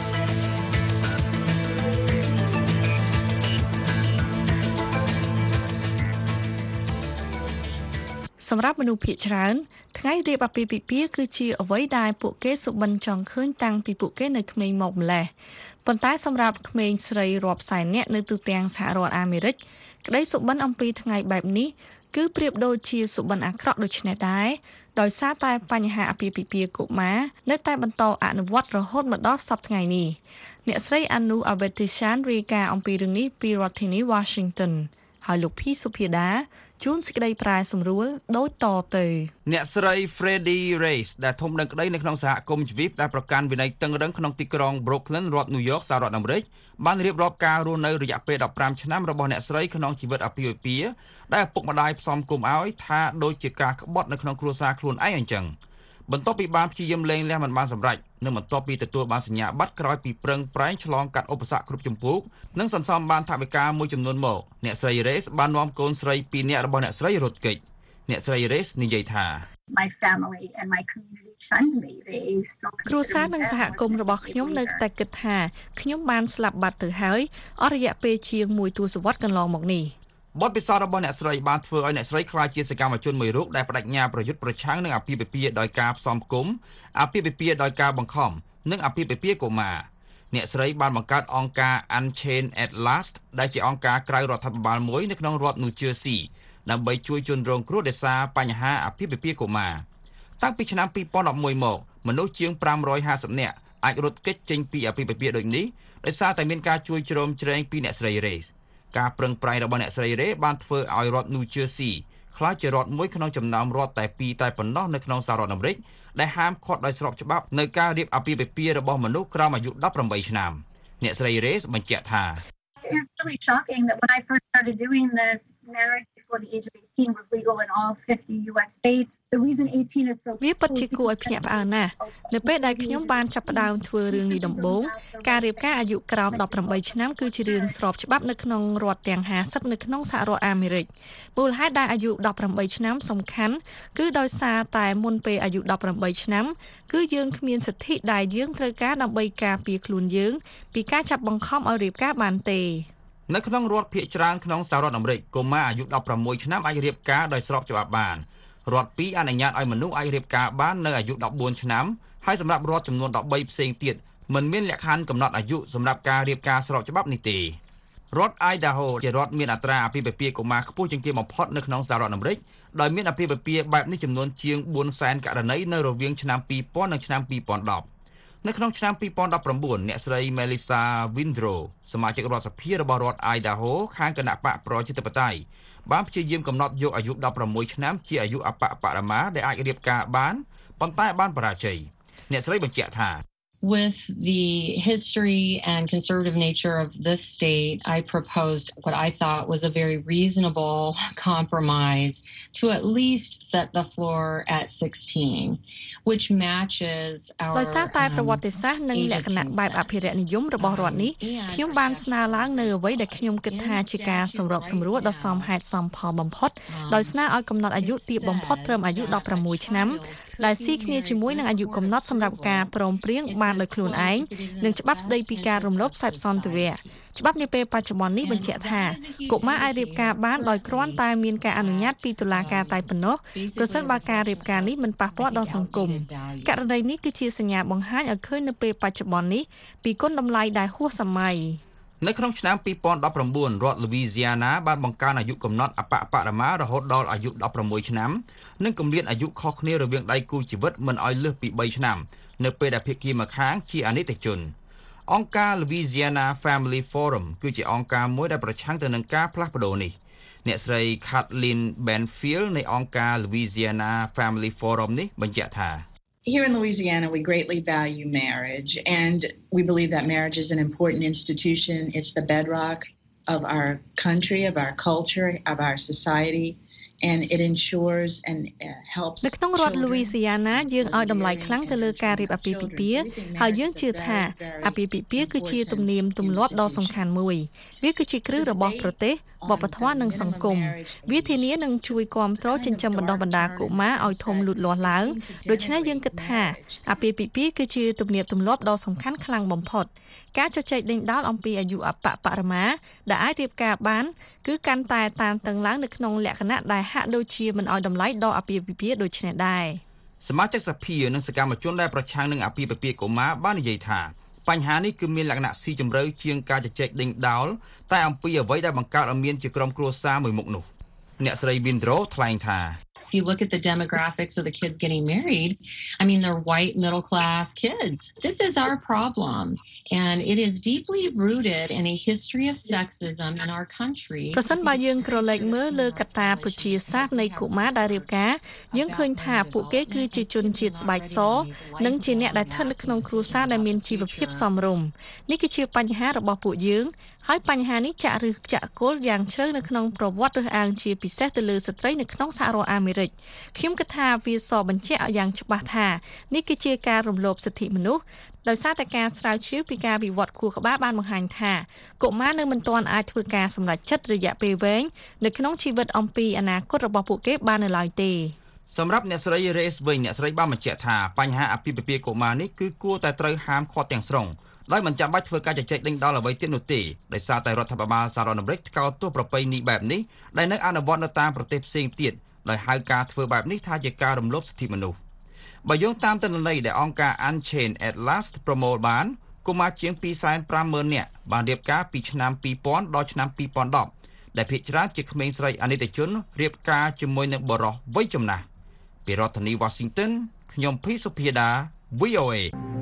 សម្រាប់មនុស្សភាគច្រើនថ្ងៃរៀបអាពាហ៍ពិពាហ៍គឺជាអ្វីដែលពួកគេសុបិនចង់ឃើញតាំងពីពួកគេនៅក្មេងមកម្ល៉េះប៉ុន្តែសម្រាប់ក្មេងស្រីរាប់សែននាក់នៅទូទាំងសហរដ្ឋអាមេរិកក្តីសុបិនអំពីថ្ងៃបែបនេះគឺប្រៀបដូចជាសុបិនអាក្រក់ដូចនេះដែរដោយសារតែបញ្ហាអាពាហ៍ពិពាហ៍កុមារនៅតែបន្តអនុវត្តរហូតមកដល់សប្តាហ៍ថ្ងៃនេះអ្នកស្រី Anu Abetishan រាយការណ៍អំពីរឿងនេះពីរដ្ឋធានី Washington ហើយលោកភីសុភាដាជួនសេចក្តីប្រែសម្រួលដូចតទៅអ្នកស្រី Freddie Reyes ដែលធំដឹងក្តីនៅក្នុងសហគមន៍ជីវិតដែលប្រកាន់វិន័យតឹងរ៉ឹងក្នុងទីក្រុង Brooklyn រដ្ឋ New York សហរដ្ឋអាមេរិកបានរៀបរាប់ការរស់នៅរយៈពេលដប់ប្រាំឆ្នាំរបស់អ្នកស្រីក្នុងជីវិតអាពាហ៍ពិពាហ៍ដែលឪពុកម្ដាយផ្សំគុំឲ្យថាដូចជាការក្បត់នៅក្នុងគ្រួសារខ្លួនឯងអញ្ចឹងបន្ទាប់ពីបានព្យាយាមលែងលះមិនបានសម្រេចនិងបន្ទាប់ពីទទួលបានសញ្ញាបត្រក្រោយពីប្រឹងប្រែងឆ្លងកាត់ឧបសគ្គគ្រប់ជំពូកនិងសន្សំបានថវិកាមួយចំនួនមកអ្នកស្រី Reyes បាននាំកូនស្រីពីរនាក់របស់អ្នកស្រីរត់គេចអ្នកស្រី Reyes និយាយថា My family and my community shunned me. They still គ្រួសារនិងសហគមន៍របស់ខ្ញុំនៅតែគិតថាខ្ញុំបានស្លាប់បាត់ទៅហើយអស់រយៈពេលជាងមួយទសវត្សរ៍កន្លងមកនេះបទពិសោធន៍របស់អ្នកស្រីបានធ្វើឲ្យអ្នកស្រីក្លាយជាសកម្មជនមួយរូបដែលបដិញ្ញាប្រយុទ្ធប្រឆាំងនឹងអាពាហ៍ពិពាហ៍ដោយការផ្សំគុំអាពាហ៍ពិពាហ៍ដោយការបង្ខំនិងអាពាហ៍ពិពាហ៍កុមារអ្នកស្រីបានបង្កើតអង្គការ Unchained at Last ដែលជាអង្គការក្រៅរដ្ឋាភិបាលមួយនៅក្នុងរដ្ឋ New Jersey ដើម្បីជួយជនរងគ្រោះដោយសារបញ្ហាអាពាហ៍ពិពាហ៍កុមារតាំងពីឆ្នាំពីរពាន់ដប់មួយមកមនុស្សជាងប្រាំរយហាសិបនាក់អាចរត់គេចចេញពីអាពាហ៍ពិពាហ៍ដូចនេះដោយសារតែមានការជួយជ្រោមជ្រែងពីអ្នកស្រី Reyesការប្រឹងប្រែងរបស់អ្នកស្រី Reyes បានធ្វើឲ្យរដ្ឋ New Jersey ក្លាយជារដ្ឋមួយក្នុងចំណោមរដ្ឋតែពីរតែប៉ុណ្ណោះនៅក្នុងសហរដ្ឋអាមេរិកដែលហាមឃាត់ដោយស្របច្បាប់នៅការរៀបអាពាហ៍ពិពាហ៍របស់មនុស្សក្រោមអាយុដប់ប្រាំបីឆ្នាំអ្នកស្រី Reyes បញ្ជាក់ថា It's really shocking that when I first started doing this marriage before the age of eighteen was legal in all fifty U S states. The reason eighteen is so វាពិតជាគួរឲ្យភ្ញាក់ផ្អើលណាស់នៅពេលដែលខ្ញុំបានចាប់ផ្ដើមធ្វើរឿងនេះដំបូងការរៀបការអាយុក្រោមដប់ប្រាំបីឆ្នាំគឺជារឿងស្របច្បាប់នៅក្នុងរដ្ឋទាំងហាសិបនៅក្នុងសហរដ្ឋអាមេរិកមូលហេតុដែលអាយុដប់ប្រាំបីឆ្នាំសំខាន់គឺដោយសារតែមុនពេលអាយុដប់ប្រាំបីឆ្នាំគឺយើងគ្មានសិទ្ធិដែលយើងត្រូវការដើម្បីការពារខ្លួនយើងពីការចាប់បង្ខំឲ្យរៀបការបានទេនៅក្នុងរដ្ឋភាគច្រើនក្នុងសហរដ្ឋអាមេរិកកុមារអាយុដប់ប្រាំមួយឆ្នាំអាចរៀបការដោយស្របច្បាប់បានរដ្ឋពីរអនុញ្ញាតឲ្យមនុស្សអាចរៀបការបាននៅអាយុដប់បួនឆ្នាំហើយសម្រាប់រដ្ឋចំនួនដប់បីផ្សេងទៀតមិនមានលក្ខខណ្ឌកំណត់អាយុសម្រាប់ការរៀបការស្របច្បាប់នេះទេរដ្ឋ Idaho ជារដ្ឋមានអត្រាអាពាហ៍ពិពាហ៍កុមារខ្ពស់ជាងគេបំផុតនៅក្នុងសហរដ្ឋអាមេរិកដោយមានអាពាហ៍ពិពាហ៍បែបនេះចំនួនជាងបួនសែនករណីនៅរវាងឆ្នាំពីរពាន់និងឆ្នាំពីរពាន់ដប់នៅក្នុងឆ្នាំពីរពាន់ដប់ប្រាំបួនអ្នកស្រី Melissa Windrow សមាជិករដ្ឋសភារបស់រដ្ឋ Idaho ខាងគណៈបកប្រជាធិបតេយ្យបានព្យាយាមកំណត់យកអាយុដប់ប្រាំមួយឆ្នាំជាអាយុអបបរមាដែលអាចរៀបការបានប៉ុន្តែបានបរាជ័យអ្នកស្រីបញ្ជាក់ថា With the history and conservative nature of this state, I proposed what I thought was a very reasonable compromise to at least set the floor at sixteen, which matches our ដោយសារតែប្រវត្តិសាស្ត្រនិងលក្ខណៈបែបអភិរក្សនិយមរបស់រដ្ឋនេះខ្ញុំបានស្នើឡើងនៅអ្វីដែលខ្ញុំគិតថាជាការសម្របសម្រួលដ៏សមហេតុសមផលបំផុតដោយស្នើឲ្យកំណត់អាយុទាបបំផុតត្រឹមអាយុដប់ប្រាំមួយឆ្នាំដែលស៊ីគ្នាជាមួយនឹងអាយុកំណត់សម្រាប់ការព្រមព្រៀងបានដោយខ្លួនឯងនិងច្បាប់ស្តីពីការរំលោភសេពសន្តិវៈច្បាប់នាពេលបច្ចុប្បន្ននេះបញ្ជាក់ថាកុមារអាចរៀបការបានដោយគ្រាន់តែមានការអនុញ្ញាតពីតុលាការតែប៉ុណ្ណោះប្រសិនបើការរៀបការនេះមិនប៉ះពាល់ដល់សង្គមករណីនេះគឺជាសញ្ញាបង្ហាញឲ្យឃើញនៅពេលបច្ចុប្បន្ននេះពីគុណតម្លៃដែលហួសសម័យនៅក្នុងឆ្នាំពីរពាន់ដប់ប្រាំបួនរដ្ឋ Louisiana បានបង្កើនអាយុកំណត់អបបរមារហូតដល់អាយុដប់ប្រាំមួយឆ្នាំនិងគម្លាតអាយុខុសគ្នារវាងដៃគូជីវិតមិនឲ្យលើសពីបីឆ្នាំនៅពេលដែលភាគីម្ខាងជាអនិច្ចជនអង្គការ Louisiana Family Forum គឺជាអង្គការមួយដែលប្រឆាំងទៅនឹងការផ្លាស់ប្ដូរនេះអ្នកស្រី Kathleen Benfield នៃអង្គការ Louisiana Family Forum នេះបញ្ជាក់ថា Here in Louisiana, we greatly value marriage, and we believe that marriage is an important institution. It's the bedrock of our country, of our culture, of our society, and it ensures and helps នៅក្នុងរដ្ឋ Louisiana យើងឲ្យតម្លៃខ្លាំងទៅលើការរៀបអាពាហ៍ពិពាហ៍ហើយយើងជឿថាអាពាហ៍ពិពាហ៍គឺជាទំនៀមទម្លាប់ដ៏សំខាន់មួយវាគឺជាគ្រឹះរបស់ប្រទេសវប្បធម៌និងសង្គមវាធានានឹងជួយគាំទ្រចិញ្ចឹមបណ្ដុះបណ្ដាលកុមារឲ្យធំលូតលាស់ឡើងដូច្នេះយើងគិតថាអាពាហ៍ពិពាហ៍គឺជាទំនៀមទម្លាប់ដ៏សំខាន់ខ្លាំងបំផុតការជជែកដេញដោលអំពីអាយុអបបរមាដែលអាចរៀបការបានគឺកាន់តែតានតឹងឡើងនៅក្នុងលក្ខណៈដែលហាក់ដូចជាមិនឲ្យតម្លៃដល់អាពាហ៍ពិពាហ៍ដូចនេះដែរសមាជិកសភានិងសកម្មជនដែលប្រឆាំងនឹងអាពាហ៍ពិពាហ៍កុមារបាននិយាយថាបញ្ហានេះគឺមានលក្ខណៈស៊ីជម្រៅជាងការជជែកដេញដោលតែអំពីអ្វីដែលបង្កើតឲ្យមានជាក្រុមគ្រួសារមួយមុខនោះអ្នកស្រី Windrow ថ្លែងថា If you look at the demographics of the kids getting married, I mean, they're white middle class kids. This is our problem. And it is deeply rooted in a history of sexism in our country. ប្រសិនបើយើងក្រឡេកមើលលើកត្តាប្រជាសាស្ត្រនៃកុមារដែលរៀបការយើងឃើញថាពួកគេគឺជាជនជាតិស្បែកសនិងជាអ្នកដែលស្ថិតនៅក្នុងគ្រួសារដែលមានជីវភាពសមរម្យនេះគឺជាបញ្ហារបស់ពួកយើងហើយបញ្ហានេះចាក់ឫសចាក់គល់យ៉ាងជ្រៅនៅក្នុងប្រវត្តិរើសអើងជាពិសេសទៅលើស្ត្រីនៅក្នុងសហរដ្ឋអាមេរិកខ្ញុំគិតថាវាសបញ្ជាក់ឲ្យយ៉ាងច្បាស់ថានេះគឺជាការរំលោភសិទ្ធិមនុស្សដោយសារតែការស្រាវជ្រាវពីការវិវត្តខួរក្បាលបានបង្ហាញថាកុមារនៅមិនទាន់អាចធ្វើការសម្រេចចិត្តរយៈពេលវែងនៅក្នុងជីវិតអំពីអនាគតរបស់ពួកគេបាននៅឡើយទេសម្រាប់អ្នកស្រី Race វិញអ្នកស្រីបានបញ្ជាក់ថាបញ្ហាអាពាហ៍ពិពាហ៍កុមារនេះគឺគួរតែត្រូវហាមឃាត់ទាំងស្រុងដោយមិនចាំបាច់ធ្វើការជជែកដេញដោលអ្វីទៀតនោះទេដោយសារតែរដ្ឋាភិបាលសហរដ្ឋអាមេរិកថ្កោលទោសប្រពៃណីបែបនេះដែលនៅអនុវត្តនៅតាមប្រទេសផ្សេងទៀតដោយហៅការធ្វើបែបនេះថាជាការរំលោភសិទ្ធិមនុស្សបើយោងតាមទិន្នន័យដែលអង្គការ Unchained at Last ប្រមូលបានកុមារជាង ពីរសែនប្រាំម៉ឺន នាក់បានរៀបការពីឆ្នាំពីរពាន់ដល់ឆ្នាំពីរពាន់ដប់ដែលភាគច្រើនជាក្មេងស្រីអនិច្ចជនរៀបការជាមួយនឹងបុរសវ័យចំណាស់ពីរដ្ឋធានី Washington ខ្ញុំភីសុភាដា V O A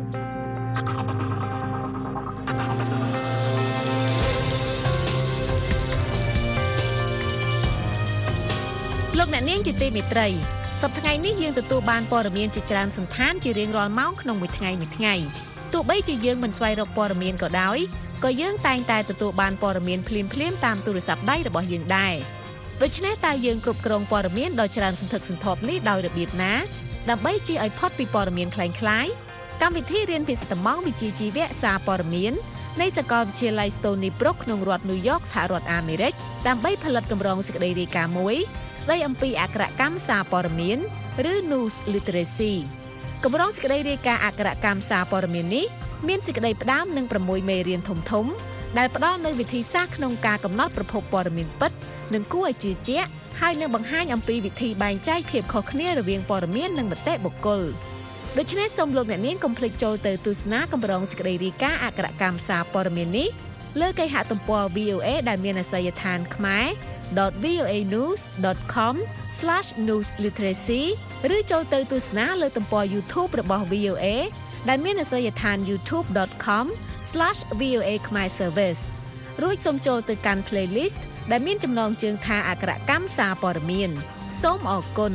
លោកអ្នកនាងជាទីមេត្រីសប្តាហ៍នេះយើងទទួលបានព័ត៌មានជាច្រើនសន្តានជារៀងរាល់ម៉ោងក្នុងមួយថ្ងៃមួយថ្ងៃទោះបីជាយើងមិនស្វែងរកព័ត៌មានក៏ដោយក៏យើងតែងតែទទួលបានព័ត៌មានភ្លាមៗតាមទូរស័ព្ទដៃរបស់យើងដែរដូច្នេះតើយើងគ្រប់គ្រងព័ត៌មានដ៏ច្រើនសន្ធឹកសន្ធាប់នេះដោយរបៀបណាដើម្បីជៀសឲ្យផុតពីព័ត៌មានคล้ายៗកម្មវិធីរៀនភាសាម៉ោងវិជ្ជាជីវៈសារព័ត៌មាននៃសាកលវិទ្យាល័យ Stony Brook ក្នុងរដ្ឋ New York សហរដ្ឋអាមេរិកដើម្បីផលិតកម្រងសេចក្តីរាយការណ៍មួយស្តីអំពីអក្ខរកម្មសារព័ត៌មានឬ News Literacy កម្រងសេចក្តីរាយការណ៍អក្ខរកម្មសារព័ត៌មាននេះមានសេចក្តីផ្ដើមនឹង៦មេរៀនធំៗដែលផ្ដល់នូវវិធីសាស្ត្រក្នុងការកំណត់ប្រភពព័ត៌មានពិតនិងគួរឲ្យជឿជាក់ហើយនឹងបង្ហាញអំពីវិធីបែងចែកភាពខុសគ្នារវាងព័ត៌មាននិងមតិបុគ្គលដូច្នេះសូមលោកអ្នកនាងកុំភ្លេចចូលទៅទស្សនាកម្រងសេចក្តីរាយការណ៍អក្ខរកម្មសារព័ត៌មាននេះលើគេហទំព័រ វី អូ អេ ដែលមានអាសយដ្ឋាន ខ្មែរ ដត វី អូ អេ news ដត com ស្លាស news literacy ឬចូលទៅទស្សនាលើទំព័រ YouTube របស់ វី អូ អេ ដែលមានអាសយដ្ឋាន ยูทูบ ដត com ស្លាស វី អូ អេ ខ្មែរ Service រួចសូមចូលទៅកាន់ playlist ដែលមានចំណងជើងថាអក្ខរកម្មសារព័ត៌មានសូមអរគុណ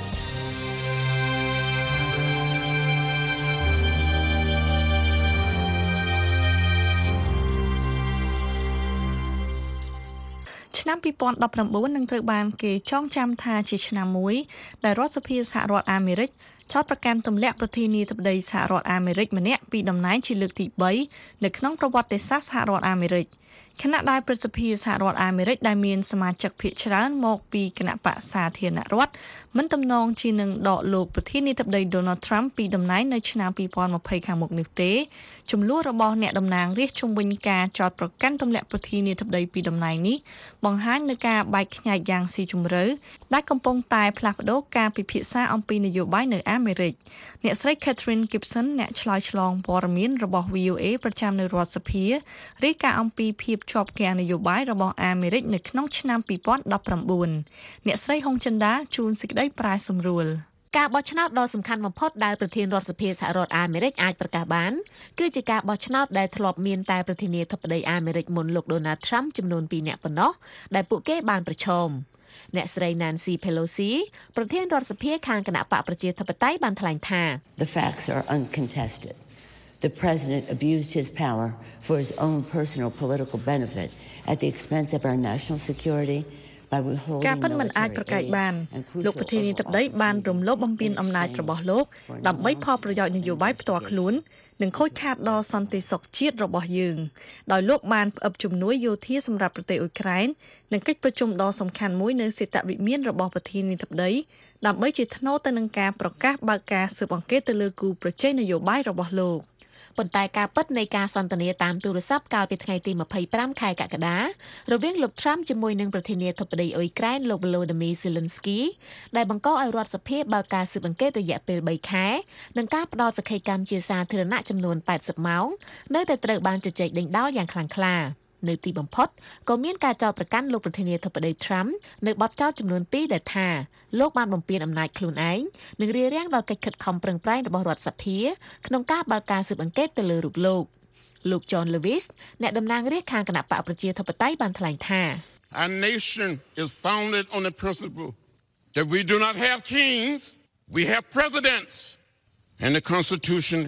ឆ្នាំពីរពាន់ដប់ប្រាំបួននឹងត្រូវបានគេចងចាំថាជាឆ្នាំមួយដែលរដ្ឋសភាសហរដ្ឋអាមេរិកចោទប្រកាន់ទម្លាក់ប្រធានាធិបតីសហរដ្ឋអាមេរិកម្នាក់ពីតំណែងជាលើកទីបីនៅក្នុងប្រវត្តិសាស្ត្រសហរដ្ឋអាមេរិកខណៈដែលប្រសិទ្ធភាពសហរដ្ឋអាមេរិកដែលមានសមាជិកភាគច្រើនមកពីគណៈបក្សសាធារណរដ្ឋមិនទំនងជានឹងដកលោកប្រធានាធិបតី Donald Trump ពីតំណែងនៅឆ្នាំពីរពាន់ម្ភៃខាងមុខនេះទេចំនួនរបស់អ្នកតំណាងរាស្ត្រជុំវិញការចោទប្រកាន់ទម្លាក់ប្រធានាធិបតីពីតំណែងនេះបង្ហាញនូវការបែកខ្ញែកយ៉ាងស៊ីជម្រៅដែលកំពុងតែផ្លាស់ប្ដូរការពិភាក្សាអំពីនយោបាយនៅអាមេរិកអ្នកស្រី Catherine Gibson អ្នកឆ្លើយឆ្លងព័ត៌មានរបស់ វី អូ អេ ប្រចាំនៅរដ្ឋសភារាយការណ៍អំពីភាពជាប់គាំងនយោបាយរបស់អាមេរិកនៅក្នុងឆ្នាំពីរពាន់ដប់ប្រាំបួនអ្នកស្រីហុងចិន្តាជួនសេចក្តីប្រែសម្រួលការបោះឆ្នោតដ៏សំខាន់បំផុតដែលប្រធានរដ្ឋសភាសហរដ្ឋអាមេរិកអាចប្រកាសបានគឺជាការបោះឆ្នោតដែលធ្លាប់មានតែប្រធានាធិបតីអាមេរិកមុនលោក Donald Trump ចំនួនពីរនាក់ប៉ុណ្ណោះដែលពួកគេបានប្រឈមអ្នកស្រី Nancy Pelosi ប្រធានរដ្ឋសភាខាងគណៈបកប្រជាធិបតេយ្យបានថ្លែងថា The facts are uncontested. The president abused his power for his own personal political benefit at the expense of our national security. ការពិតមិនអាចប្រកែកបានលោកប្រធានាធិបតីបានរំលោភបំពានអំណាចរបស់លោកដើម្បីផលប្រយោជន៍នយោបាយផ្ទាល់ខ្លួននិងខូចខាតដល់សន្តិសុខជាតិរបស់យើងដោយលោកបានផ្អឹបជំនួយយោធាសម្រាប់ប្រទេសអ៊ុយក្រែននិងកិច្ចប្រជុំដ៏សំខាន់មួយនៅសេតវិមានរបស់ប្រធានាធិបតីដើម្បីជាថ្នូរទៅនឹងការប្រកាសបើកការស៊ើបអង្កេតទៅលើគូប្រជែងនយោបាយរបស់លោកប៉ុន្តែការពិតនៃការសន្ទនាតាមទូរស័ព្ទកាលពីថ្ងៃទីម្ភៃប្រាំខែកក្កដារវាងលោក Trump ជាមួយនឹងប្រធានាធិបតីអ៊ុយក្រែនលោក Volodymyr Zelensky ដែលបង្កឲ្យរដ្ឋសភាបើកការស៊ើបអង្កេតរយៈពេលបីខែនិងការផ្ដល់សក្ខីកម្មជាសាធារណៈចំនួនแปดสิบម៉ោងនៅតែត្រូវបានជជែកដេញដោលយ៉ាងខ្លាំងក្លានៅទីបំផុតក៏មានការចោទប្រកាន់លោកប្រធានាធិបតី Trump នៅបទចោទចំនួនពីរដែលថាលោកបានបំពានអំណាចខ្លួនឯងនិងរារាំងដល់កិច្ចខិតខំប្រឹងប្រែងរបស់រដ្ឋសភាក្នុងការបើកការស៊ើបអង្កេតទៅលើរូបលោកលោក John Lewis អ្នកតំណាងរាស្ត្រខាងគណៈបកប្រជាធិបតេយ្យបានថ្លែងថា Our nation is founded on the principle that we do not have kings, we have presidents, and the Constitution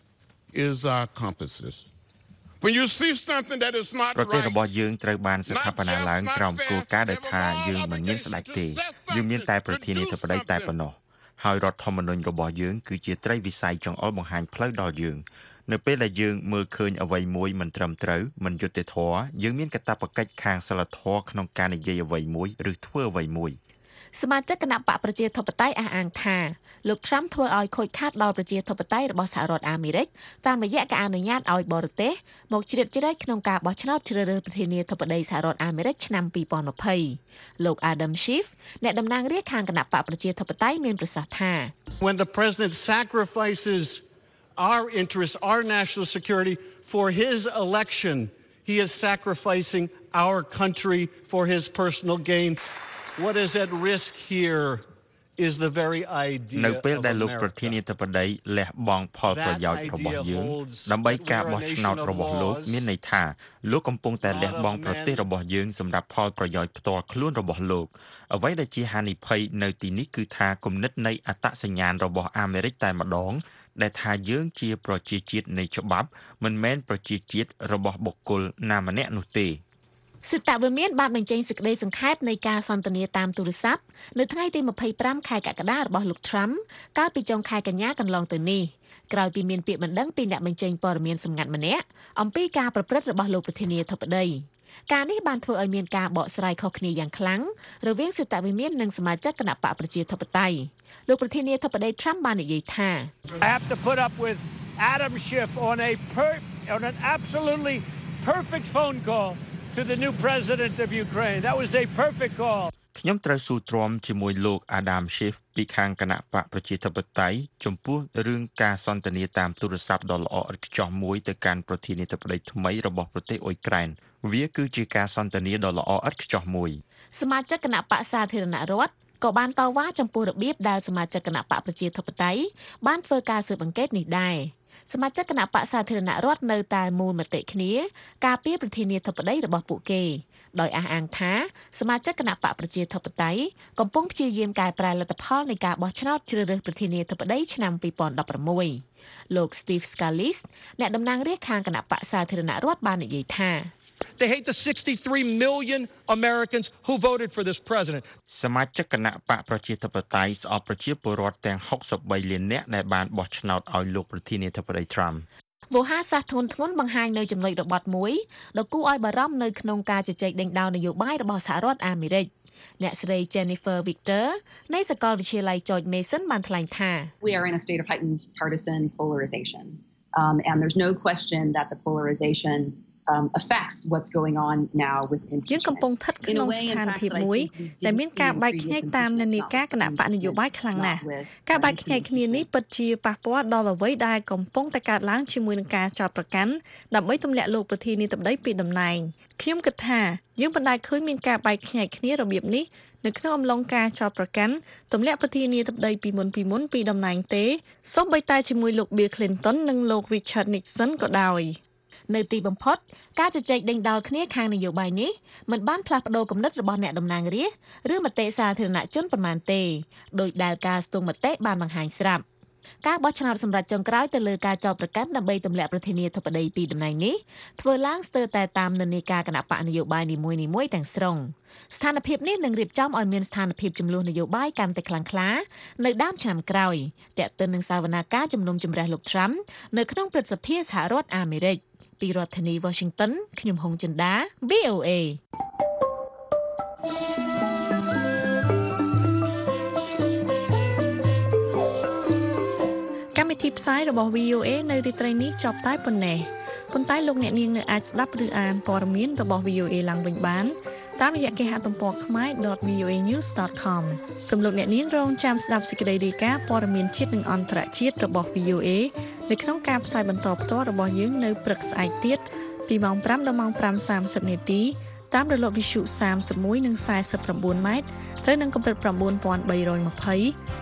is our compasses.When you see something that is not right ប្រទេសរបស់យើងត្រូវបានស្ថាបនាឡើងក្រោមគោលការណ៍ដែលថាយើងមិនមានស្ដេចទេយើងមានតែប្រធានាធិបតីតែប៉ុណ្ណោះហើយរដ្ឋធម្មនុញ្ញរបស់យើងគឺជាត្រីវិស័យចង្អុលបង្ហាញផ្លូវដល់យើងនៅពេលដែលយើងមើលឃើញអ្វីមួយមិនត្រឹមត្រូវមិនយុត្តិធម៌យើងមានកាតព្វកិច្ចខាងសីលធម៌ក្នុងការនិយាយអ្វីមួយឬធ្វើអ្វីមួយសមាជិកគណៈបកប្រជាធិបតេយ្យអះអាងថាលោក Trump ធ្វើឲ្យខូចខាតដល់ប្រជាធិបតេយ្យរបស់សហរដ្ឋអាមេរិកតាមរយៈការអនុញ្ញាតឲ្យបរទេសមកជ្រៀតជ្រែកក្នុងការបោះឆ្នោតជ្រើសរើសប្រធានាធិបតីសហរដ្ឋអាមេរិកឆ្នាំពីរពាន់ម្ភៃលោក Adam Schiff អ្នកតំណាងរាស្ត្រខាងគណៈបកប្រជាធិបតេយ្យមានប្រសាសន៍ថា When the president sacrifices our interests, our national security for his election, he is sacrificing our country for his personal gain.What is at risk here is the very idea នៅពេលដែលលោកប្រធានាធិបតីលះបង់ផលប្រយោជន៍របស់យើងដើម្បីការបោះឆ្នោតរបស់លោកមានន័យថាលោកកំពុងតែលះបង់ប្រទេសរបស់យើងសម្រាប់ផលប្រយោជន៍ផ្ទាល់ខ្លួនរបស់លោកអ្វីដែលជាហានិភ័យនៅទីនេះគឺថាគំនិតនៃអត្តសញ្ញាណរបស់អាមេរិកតែម្ដងដែលថាយើងជាប្រជាជាតិនៃច្បាប់មិនមែនប្រជាជាតិរបស់បុគ្គលណាម្នាក់នោះទេសិទ្ធិវិមានបានបញ្ចេញសេចក្តីសង្ខេបនៃការសន្ទនាតាមទូរស័ព្ទនៅថ្ងៃទីម្ភៃប្រាំខែកក្កដារបស់លោក Trump កាលពីចុងខែកញ្ញាកន្លងទៅនេះក្រោយពីមានពាក្យបណ្ដឹងពីអ្នកបញ្ចេញព័ត៌មានសម្ងាត់ម្នាក់អំពីការប្រព្រឹត្តរបស់លោកប្រធានាធិបតីការនេះបានធ្វើឲ្យមានការបកស្រាយខុសគ្នាយ៉ាងខ្លាំងរវាងសិទ្ធិវិមាននិងសមាជិកគណៈបកប្រជាធិបតេយ្យលោកប្រធានាធិបតី Trump បាននិយាយថា I have to put up with Adam Schiff on a per on an absolutely perfect phone call to the new president of Ukraine. That was a perfect call. ខ្ញុំត្រូវស៊ូទ្រាំជាមួយលោក Adam Schiff ពីខាងគណៈបកប្រជាធិបតេយ្យចំពោះរឿងការសន្ទនាតាមទូរស័ព្ទដ៏ល្អឥតខ្ចោះមួយទៅកាន់ប្រធានាធិបតីថ្មីរបស់ប្រទេសអ៊ុយក្រែនវាគឺជាការសន្ទនាដ៏ល្អឥតខ្ចោះមួយសមាជិកគណៈបកសាធារណរដ្ឋក៏បានតវ៉ាចំពោះរបៀបដែលសមាជិកគណៈបកប្រជាធិបតេយ្យបានធ្វើការស៊ើបអង្កេតនេះដែរសមាជិកគណៈបកសាធារណរដ្ឋនៅតែមូលមតិគ្នាការពារប្រធានាធិបតីរបស់ពួកគេដោយអះអាងថាសមាជិកគណៈបកប្រជាធិបតេយ្យកំពុងព្យាយាមកែប្រែលទ្ធផលនៃការបោះឆ្នោតជ្រើសរើសប្រធានាធិបតីឆ្នាំពីរពាន់ដប់ប្រាំមួយលោក Steve Scalise អ្នកតំណាងរាស្ត្រខាងគណៈបកសាធារណរដ្ឋបាននិយាយថា They hate the sixty-three million Americans who voted for this president. សមាជិកគណៈបកប្រជាធិបតេយ្យស្អប់ប្រជាពលរដ្ឋទាំងหกสิบสามលាននាក់ដែលបានបោះឆ្នោតឲ្យលោកប្រធានាធិបតី Trump វោហារសាស្ត្រធ្ងន់ធ្ងរបង្ហាញនៅចំណុចរបត់មួយដ៏គួរឲ្យបារម្ភនៅក្នុងការជជែកដេញដោលនយោបាយរបស់សហរដ្ឋអាមេរិកអ្នកស្រី Jennifer Victor នៃសាកលវិទ្យាល័យ George Mason បានថ្លែងថា We are in a state of heightened partisan polarization um, and there's no question that the polarization Um, affects what's going on now with impeachment. យើងកំពុងស្ថិតក្នុងស្ថានភាពមួយដែលមានការបែកខ្ញែកតាមនិន្នាការគណៈបកនយោបាយខ្លាំងណាស់ការបែកខ្ញែកគ្នានេះពិតជាប៉ះពាល់ដល់អ្វីដែលកំពុងតែកើតឡើងជាមួយនឹងការចោទប្រកាន់ដើម្បីទម្លាក់លោកប្រធានាធិបតីពីតំណែងខ្ញុំគិតថាយើងមិនដែលឃើញមានការបែកខ្ញែកគ្នារបៀបនេះនៅក្នុងអំឡុងការចោទប្រកាន់ទម្លាក់ប្រធានាធិបតីពីមុនពីមុនពីតំណែងទេសូម្បីតែជាមួយលោក Bill Clinton និងលោក Richard Nixon ក៏ដោយនៅទីបំផុតការជជែកដេញដោលគ្នាខាងនយោបាយនេះមិនបានផ្លាស់ប្ដូរគំនិតរបស់អ្នកតំណាងរាស្ត្រឬមតិសាធារណជនប៉ុន្មានទេដោយដែលការស្ទង់មតិបានបង្ហាញស្រាប់ការបោះឆ្នោតសម្រាប់ចុងក្រោយទៅលើការចោទប្រកាន់ដើម្បីទម្លាក់ប្រធានាធិបតីពីតំណែងនេះធ្វើឡើងស្ទើរតែតាមនិន្នាការគណៈបកនយោបាយនីមួយៗទាំងស្រុងស្ថានភាពនេះនឹងរៀបចំឲ្យមានស្ថានភាពចំនួននយោបាយកាន់តែខ្លាំងក្លានៅដើមឆ្នាំក្រោយទាក់ទិននឹងសវនាការជំនុំជម្រះលោក Trump នៅក្នុងព្រឹទ្ធសភាសហរដ្ឋអាមេរិកពីរដ្ឋធានី Washington ខ្ញុំហុងចិន្តា V O A កម្មវិធីផ្សាយរបស់ V O A នៅរាត្រីនេះចប់តែប៉ុណ្ណេះប៉ុន្តែលោកអ្នកនាងនៅអាចស្ដាប់ឬអានព័ត៌មានរបស់ V O A ឡើងវិញបានតាមរយៈគេហទំព័រ khmae dot v o a news dot com សូមលោកអ្នកនាងរងចាំស្ដាប់សេចក្តីរាយការណ៍ព័ត៌មានជាតិនិងអន្តរជាតិរបស់ V O A នៅក្នុងការផ្សាយបន្តផ្ទាល់របស់យើងនៅព្រឹកស្អែកទៀតពីម៉ោងប្រាំដល់ម៉ោងប្រាំសាមសិបនាទីតាមរលកវិទ្យុសាមសិបមួយនិង សាយសិបប្រាំបួនម៉ែត្រត្រូវនឹងកម្រិត៩បី២០ ៥៩១៥ និង១៥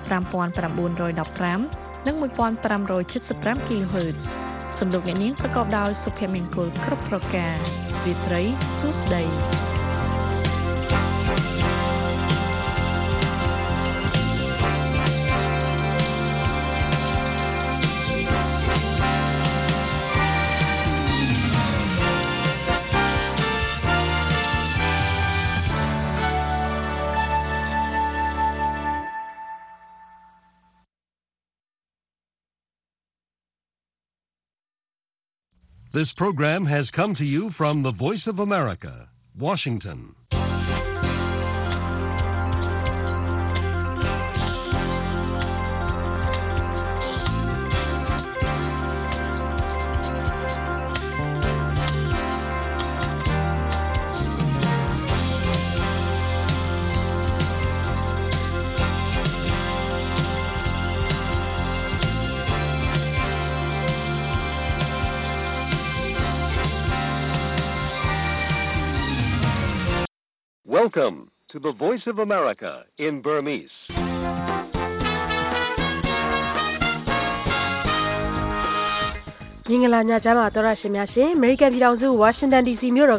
៧៥ kHz សូមលោកអ្នកនាងប្រកបដោយសុភមង្គលគ្រប់ប្រការរាត្រីសួស្តី This program has come to you from the Voice of America, Washington. Welcome to the Voice of America in Burmese. မင်္ဂလာညချမ်းပါတော်ရရှင်များရှင် American ပြည်ထောင်စု Washington D C မြို့တော်